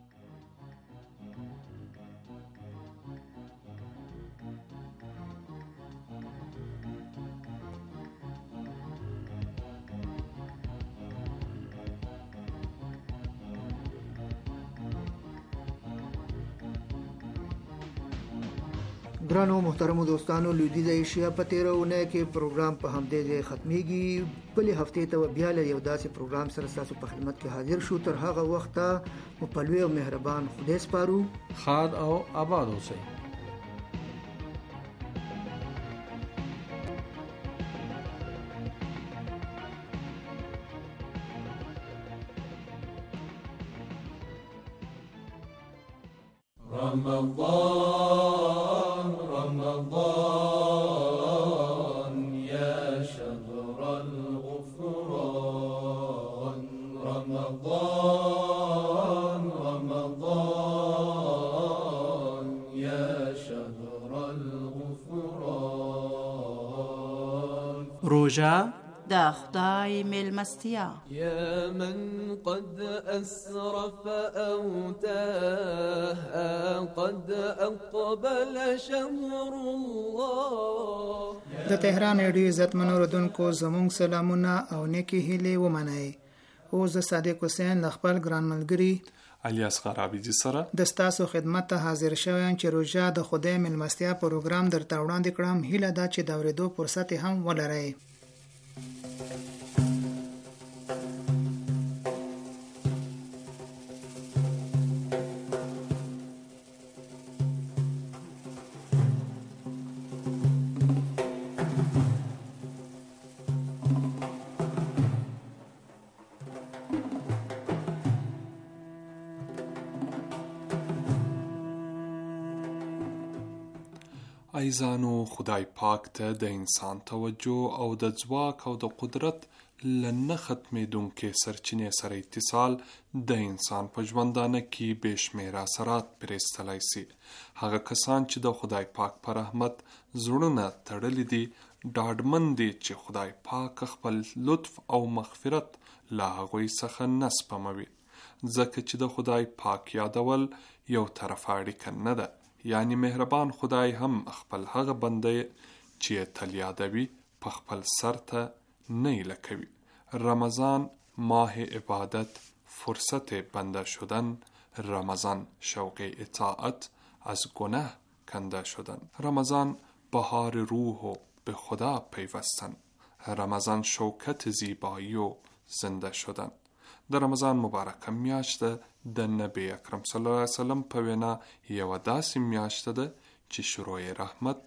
ګرانو محترمو دوستانو، لویدیځه ایشیا په تیره اونۍ کې پروګرام په همدې ځای ختمیږي. بلې هفتې ته بیا له یو داسې پروګرام سره ستاسو په خدمت کې حاضر شو. تر هغه وخته مو په لوی او مهربان خدای سپارو. ښاد او آباد اوسئ. روژه د خدای میلمستیا یا من قد اسرف او تاه قد اقبل شهر الله. د تهران رادیو عزتمنو اوریدونکو زموږ سلامونه او نیکی هیلې ومنئ. اوس د صادق حسین له خپل ګران ملګري الیاس غرابیجي سره د ستاسو خدمت ته حاضر شوم چې روژه د خدای میلمستیا پروګرام درته وړاندې کړم. هیله ده چې د اورېدو فرصت هم ولرئ. عزیزانو، خدای پاک ته د انسان توجه او د ځواک او د قدرت لنه ختمېدونکې سرچینې سره اتصال د انسان په ژوندانه کې بېشمېره اثرات پرېستلی سي. هغه کسان چې د خدای پاک په رحمت زړونه تړلي دي ډاډمن دي چې خدای پاک خپل لطف او مغفرت له هغوی څخه نه سپموي، ځکه چې د خدای پاک یادول یو طرفه اړیکه نه ده. یعنی مهربان خدای هم خپل هغه بنده چې تل یادوي په خپل سر ته نه ایله کوي. رمضان ماه عبادت، فرصت بنده شدن، رمضان شوق اطاعت، از گناه کنده شدن، رمضان بهار روح و به خدا پیوستن، رمضان شوکت زیبایی و زنده شدن. د رمضان مبارکه میاشت د نبی اکرم صلی الله علیه وسلم په وینا یو داسې میاشت ده چې شروع رحمت،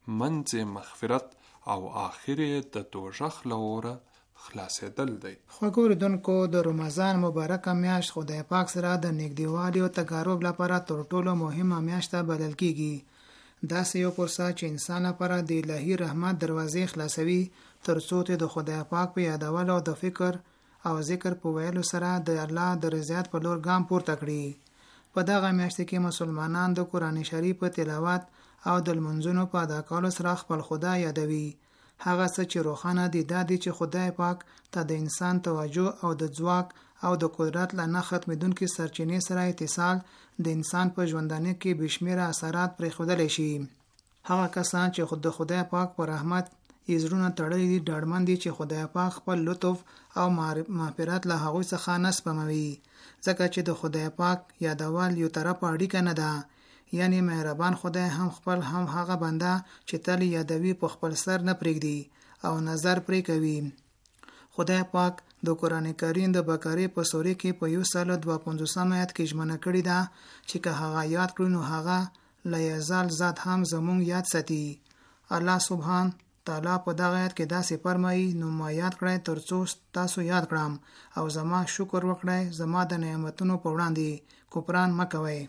منځ مغفرت او آخر د دوزخ له اوره خلاصېدل دی. خوږو اوریدونکو، د رمضان مبارکه میاشت خدای پاک سره د نږدېوالي او تقارب لپاره تر ټولو مهمه میاشت بلل کیږي. داسې یو فرصت چې انسان لپاره د الهي رحمت دروازې خلاصوي ترڅو ته د خدای پاک په یادولو او د فکر او ذکر په ویلو سره د الله د رضایت په لور ګام پورته کړي. په دغه میاشت کې مسلمانان د قرآن شریف په تلاوت او د لمونځونو په ادا کولو سره خپل خدای یادوي. هغه څه چې روښانه دي دا دي چې خدای پاک ته د انسان توجه او د ځواک او د قدرت له نه ختمېدونکي سرچینې سره اتصال د انسان په ژوندانه کې بشمیره اثرات پرېښودلی شي. هغه کسان چې خود د خدای پاک په رحمت یې زړونه تړلي دي ډاډمن دي چې خدای پاک خپل لطف او مغفرت له هغوی څخه نه سپموي، ځکه چې د خدای پاک یادول یو طرفه اړیکه نه ده. یعنی مهربان خدای هم خپل هم هغه بنده چې تل یادوي په خپل سر نه پرېږدي او نظر پرې کوي. خدای پاک د قرآن کریم د بقره په سورې کې په 152 آیت کې ژمنه کړې ده چې که هغه یاد کړو نو هغه لا یزال ذات هم زمونږ یاد ساتي. الله سبحان تعالی په دغه آیت کې داسې فرمایي، نو ما یاد کړئ ترڅو تاسو یاد کړم او زما شکر وکړئ، زما د نعمتونو په وړاندې کفران مه کوئ.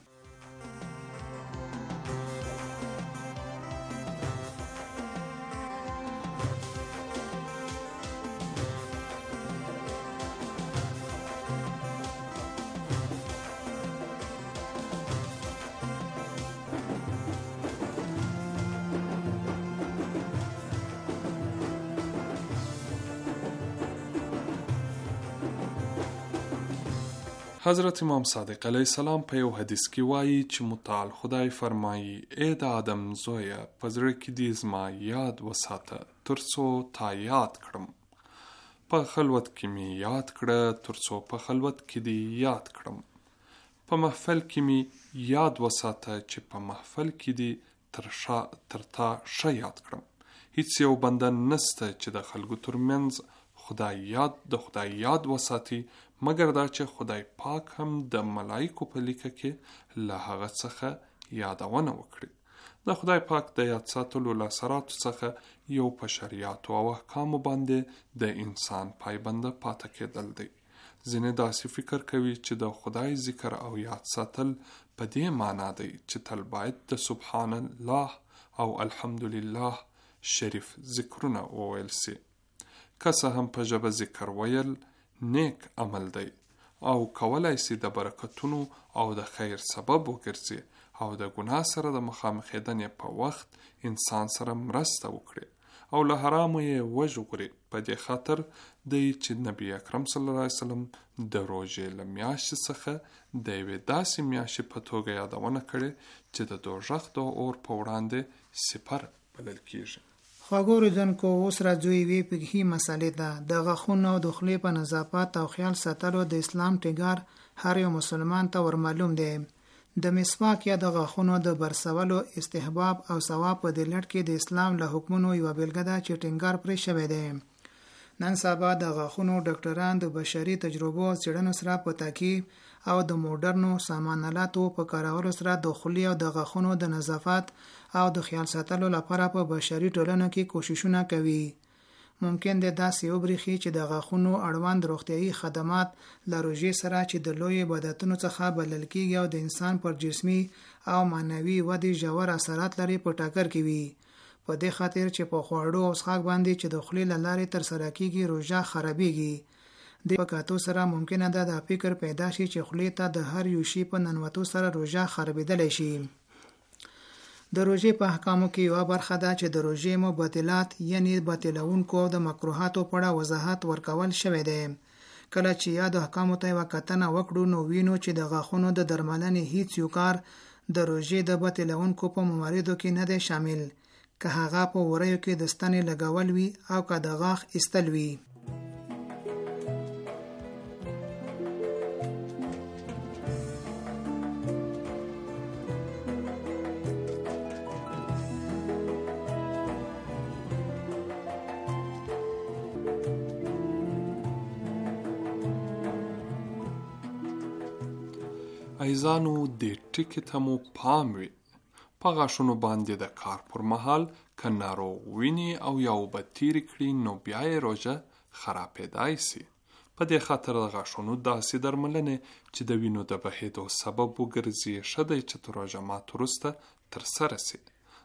حضرت امام صادق علیه السلام په یو حدیث کې وایي چې متعال خدای فرمایي ای د آدم زویه په زړه کې دې زما یاد وساته ترڅو تا یاد کړم، په خلوت کې می یاد کړه ترڅو په خلوت کې دې یاد کړم، په محفل کې می یاد وساته چې په محفل کې دې تر تا ښه یاد کړم. هیڅ یو بنده نسته چې د خلکو ترمنځ د خدای یاد وساتي مگر دا چې خدای پاک هم د ملائکو په لیکه کې له هغه څخه یادونه وکړي. د خدای پاک د یاد ساتلو له اثراتو څخه یو په شریعتو او احکامو باندې د انسان پایبنده پاتې کېدل دی. ځینې داسې فکر کوي چې د خدای ذکر او یاد ساتل په دې معنا دی چې تل باید د سبحان الله او الحمدلله شریف ذکرونه وویل سي. که څه هم په ژبه ذکر ویل نیک عمل دی او کولای سي د برکتونو او د خیر سبب وګرځي او د ګناه سره د مخامخېدنې په وخت انسان سره مرسته وکړي او له حرامو یې وژغوري. په دې خاطر دی چې نبی اکرم صلی الله علیه وسلم د روژې له میاشتې څخه د یوې داسې میاشتې په توګه یادونه کړې چې د دوزخ د اور په وړاندې سپر بلل کیږي. خواږه اورېدونکو، اوس راځو یوې فقهي مسئلې ته. د غاښونو او د خولې په نظافت او خیال ساتلو د اسلام ټینګار هر یو مسلمان ته ورمعلوم دی. د مسواک یا د غاښونو د برسولو استحباب او ثواب په دې لړ کې د اسلام له حکمونو یوه بیلګه ده چې ټینګار پرې شوی دی. نن سبا د غاښونو ډاکټران د بشري تجربو او څېړنو سره په تعقیب او د موډرنو سامانالاتو په کارولو سره د خولې او د غاښونو د نظافت او د خیال ساتلو لپاره په بشري ټولنو کې کوششونه کوي. ممکن دی داسې وبرېښي چې د غاښونو اړوند روغتیایي خدمات له روژې سره چې د لوی عبادتونو څخه بلل کېږي او د انسان پر جسمي او معنوي ودې ژور اثرات لري په ټاکر کې وي. په دې خاطر چې په خواړو او څښاک باندې چې د خولې له لارې ترسره کېږي روژه خرابېږي. د پکاتو سره ممکنه ده د فکر پیدا شي چې خولې ته د هر یو شي په ننوتو سره روژه خرابېدلی شي. د روژې په احکامو کې یوه برخه ده چې د روژې مبطلات یعنی باطلونکو او د مکروهاتو په اړه وضاحت ورکول شوی دی. کله چې یادو احکامو ته یوه کتنه وکړو نو وینو چې د غاښونو د درملنې هیڅ یو کار د روژې د باطلونکو په مواردو کې نه دی شامل، که هغه په وریو کې د ستنې لګول وي او که د غاښ ایستل وي. ایزانو د ټکي ته مو پام وي. په غاښونو باندې د کار پر مهال که ناروغ ویني او یا اوبه تېرې کړي نو بیا یې روژه خرابېدای سي. په دې خاطر د غاښونو داسې درملنې چې د وینو د بهېدو سبب وګرځي ښه دی چې تر روژه ماتو وروسته ترسره سي.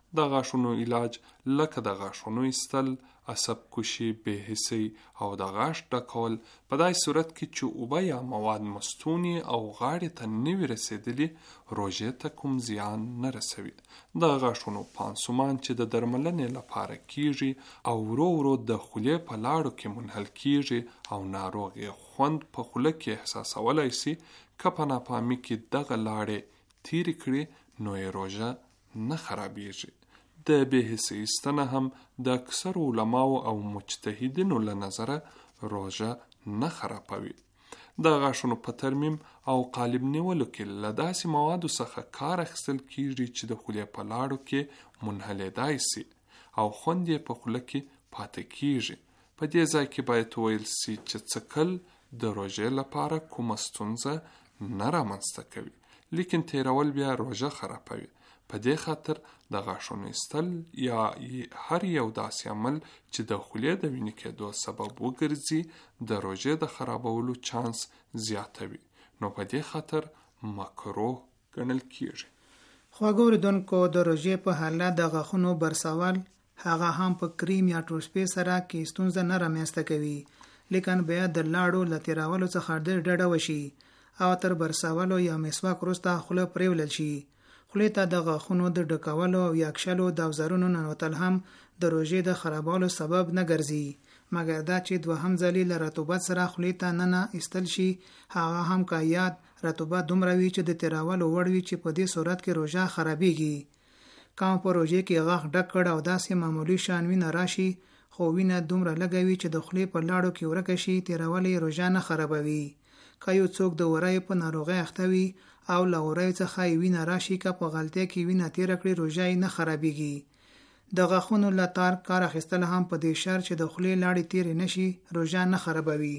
د غاښونو علاج لکه د غاښونو ایستل، عصب کشي، بې حسي او د غاښ ډکول په دای صورت کې چې اوبه یا مواد مستونی او غاړې ته نوي رسیدلی روژې ته کوم زیان نه رسوي. د غاښونو پانسومان چې د درملنې لپاره کیږي او ورو ورو د خولې په لاړو کې منحل کیږي او ناروغ یې خوند په خوله کې احساسولای سي، که په ناپامي کې دغه لاړې تیرې کړي نو یې روژه نه خرابیږي. د بې حسۍ ایستنه هم د اکثرو علماو او مجتهدینو له نظره روژه نه خرابوي. د غاښونو په ترمیم او قالب نیولو کې له داسې موادو څخه کار اخیستل کیږي چې د خولې په لاړو کې منحلېدای سي او خوند یې په خوله کې پاتې کیږي. په دې ځای کې باید وویل سي چې څکل د روژې لپاره کومه ستونزه نه رامنځته کوي، لیکن تیرول بیا روژه خرابوي. په دې خاطر د غاښونو ایستل یا هر یو داسې عمل چې د خولې د وینې کېدو سبب وګرځي د روژې د خرابولو چانس زیاتوي، نو په دې خاطر مکروه ګڼل کیږي. خواږه اورېدونکو، د روژې په حالت د غاښونو برسول هغه هم په کریم یا ټوسپې سره کې ستونزه نه رامنځته کوي، لیکن باید د لاړو له تیرولو څخه ډډه وشي او تر برسولو یا مسواک وروسته خوله پریولل شي. خولې ته د غاښونو د ډکولو او یا کښلو د اوزارونو ننوتل هم د روژې د خرابولو سبب نه ګرځي، مګر دا چې دوهم ځلې له رطوبت سره خولې ته ننه ایستل شي، هغه هم که یاد رطوبت دومره وي چې د تیرولو وړ وي چې په دې صورت کې روژه خرابېږي. کوم په روژې کې غاښ ډک کړ او داسې معمولي شان وینه راشي، خو وینه دومره لږه وي چې د خولې په لاړو کې ورکه شي، تیرول یې روژه نه خرابوي. که یو څوک د وریو په ناروغۍ اخته وي او له وریو څخه یې وینه راشي، که په غلطۍ کې وینه تیره کړي، روژه یې نه خرابېږي. د غاښونو له تار کار اخیستل هم په دې شرط چې د خولې لاړې تیرې نشي، روژه نه خرابوي.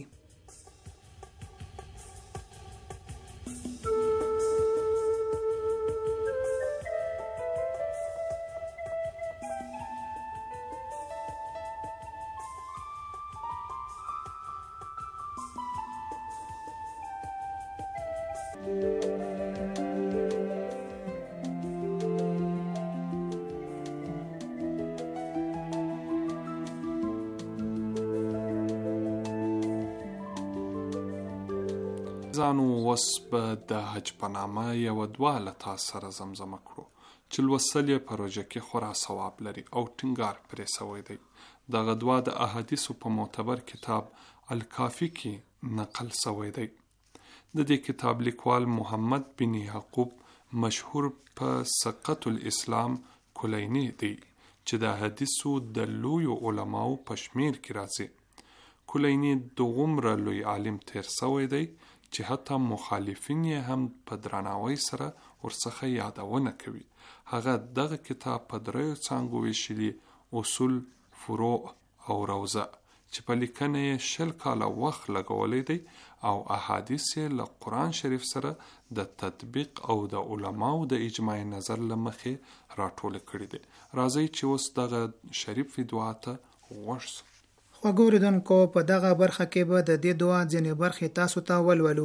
ځانو وس به د حج په نامه یوه دعا له تاسو سره زمزمه کړو چې لوستل یې په روژه کې خورا ثواب لري او ټینګار پرې سوی دی. دغه دعا د احادیثو په معتبر کتاب الکافی کې نقل سوی دی. د دې کتاب لیکوال محمد بن یعقوب مشهور په سقط الاسلام کلینی دی چې د حدیثو د لویو علماو په شمیر کې راځي. کلینی دومره لوی عالم تیر سوی دی چې حتی مخالفین یې هم په درناوي سره ورڅخه یادونه کوي. هغه دغه کتاب په 3 څانګو ویشلی: اصول، فروع او روضه، چې په لیکنه یې 10 کاله وخت لګولی دی او احادیث یې له قرآن شریف سره د تطبیق او د علماو د اجماع نظر له مخې راټول کړي دي. راځئ چې اوس دغه شریف دعا ته غوږ شو. خواږه اورېدونکو، په دغه برخه کې به د دې دعا ځینې برخې تاسو ته ولولو.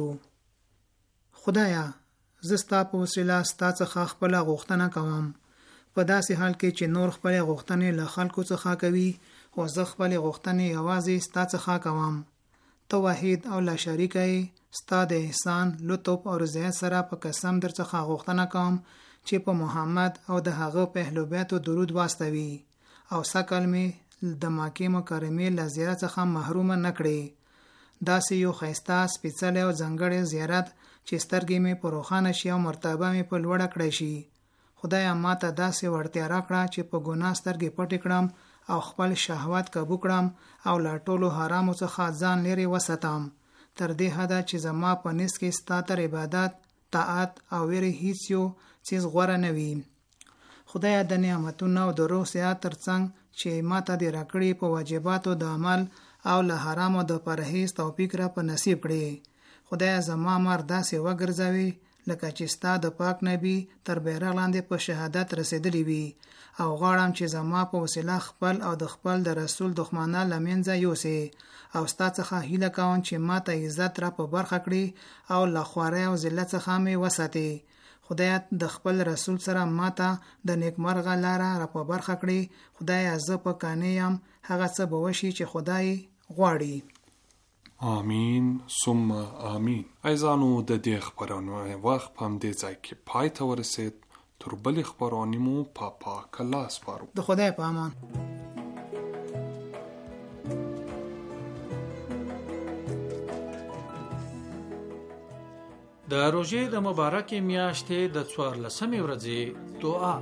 خدایا، زه ستا په وسیله ستا څخه خپله غوښتنه کوم، په داسې حال کې چې نور خپلې غوښتنې له خلکو څخه کوي، خو زه خپلې غوښتنې یوازې ستا څخه کوم. ته واحد او لا شریک یې، ستا د احسان، لطف او رضایت سره په قسم در څخه غوښتنه کوم چې په محمد او د هغه په اهل بیتو درود واستوي او سکل مې د مکې مکرمې له زیارت څخه محروم نه کړي. داسې یو ښایسته، سپېڅلی او ځانګړی زیارت چې سترګې مې په روښانه شي او مرتبه مې په لوړه کړی شي. خدایا، ما ته داسې وړتیا راکړه چې په ګناه سترګې پټې کړم او خپل شهوت کابو کړم او له ټولو حرامو څخه ځان لرې وساتم، تر دې حده چې زما په نس کې ستا تر عبادت، طاعت او ویرې هیڅ یو څیز غوره نه وي. خدایا، د نعمتونو او د روح صحت ترڅنګ چې ما ته دې راکړي، په واجباتو د عمل او له حرامو د پرهیز توفیق را په نصیب کړي. خدایا، زما مر داسې وګرځوي لکه چې ستا د پاک نبی تر بیرغ لاندې په شهادت رسیدلی وي، او غواړم چې زما په وسیله خپل او د خپل د رسول دښمنان له منځه یوسې، او ستا څخه هیله کوم چې ما ته عزت را په برخه کړي او له خوارۍ او ذلت څخه مې وساتې. خدای د خپل رسول سره ماته د نیکمرغه لاره را په برخه کړي. خدای زه په کانې یم، هغه څه به وشي چې خدای غواړي. آمین ثم آمین. عزیزانو د دې خبرونو وخت په همدې ځای کې پای ته ورسید. تر بلې خبرونې مو په پاک الله سپارو. د خدای په امان. د روژې د مبارکې میاشتې د 14مې ورځې دعا.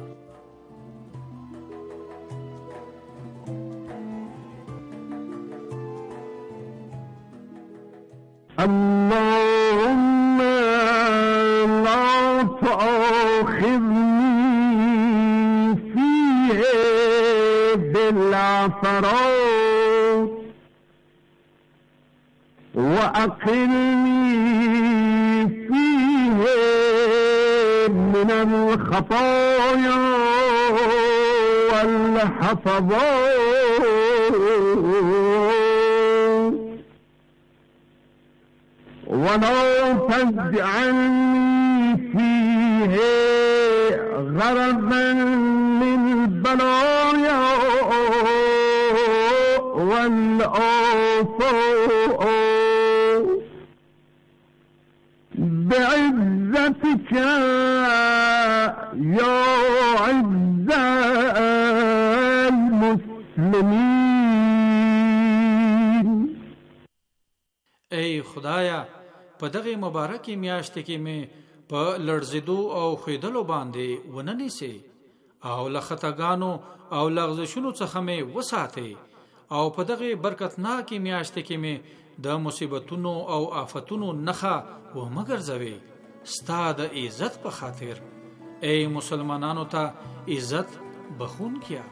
اللهم لا تؤاخذني فيه بالعثرات وأقلني فيه من الخطايا والحفظات ولا تجعلني فيه غرضا للبلايا والآفات بعزتك يا عز المسلمين. ای خدایا، په دغه مبارکې میاشت کې مې په لړزیدو او خیدلو باندې وننیسي او له خطاګانو او لغزشونو څخه مې وساتي او په دغه برکتناکې میاشت کې مې د مصیبتونو او آفتونو نخه و مګرځوي. ستا د عزت په خاطر ای مسلمانانو ته عزت بخون کیا.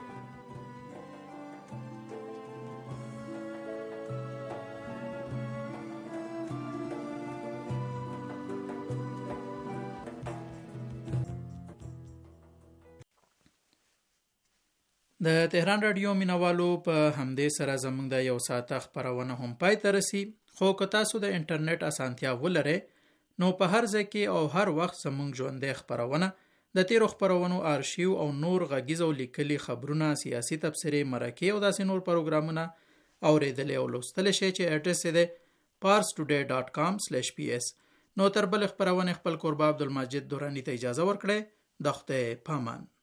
د تهران رادیو مینوالو په همدې سره زموږ د یو ساعته خبرونه هم پای ته رسي. خو که تاسو د انټرنیټ اسانتیا ولرئ نو په هر ځای کې او هر وخت زموږ ژوندۍ خبرونه، د تیرو خبرونو آرشیو او نور غږیز او لیکلي خبرونه، سیاسي تبصرې، مرکې او داسې نور پروګرامونه اوریدلی او لوستلی شئ چې اډرس یې دی parstoday.com/ps. نو تر بل خبرونه خپل قربا عبدالمجید دورانی ته اجازه ورکړئ. د خدای پامان.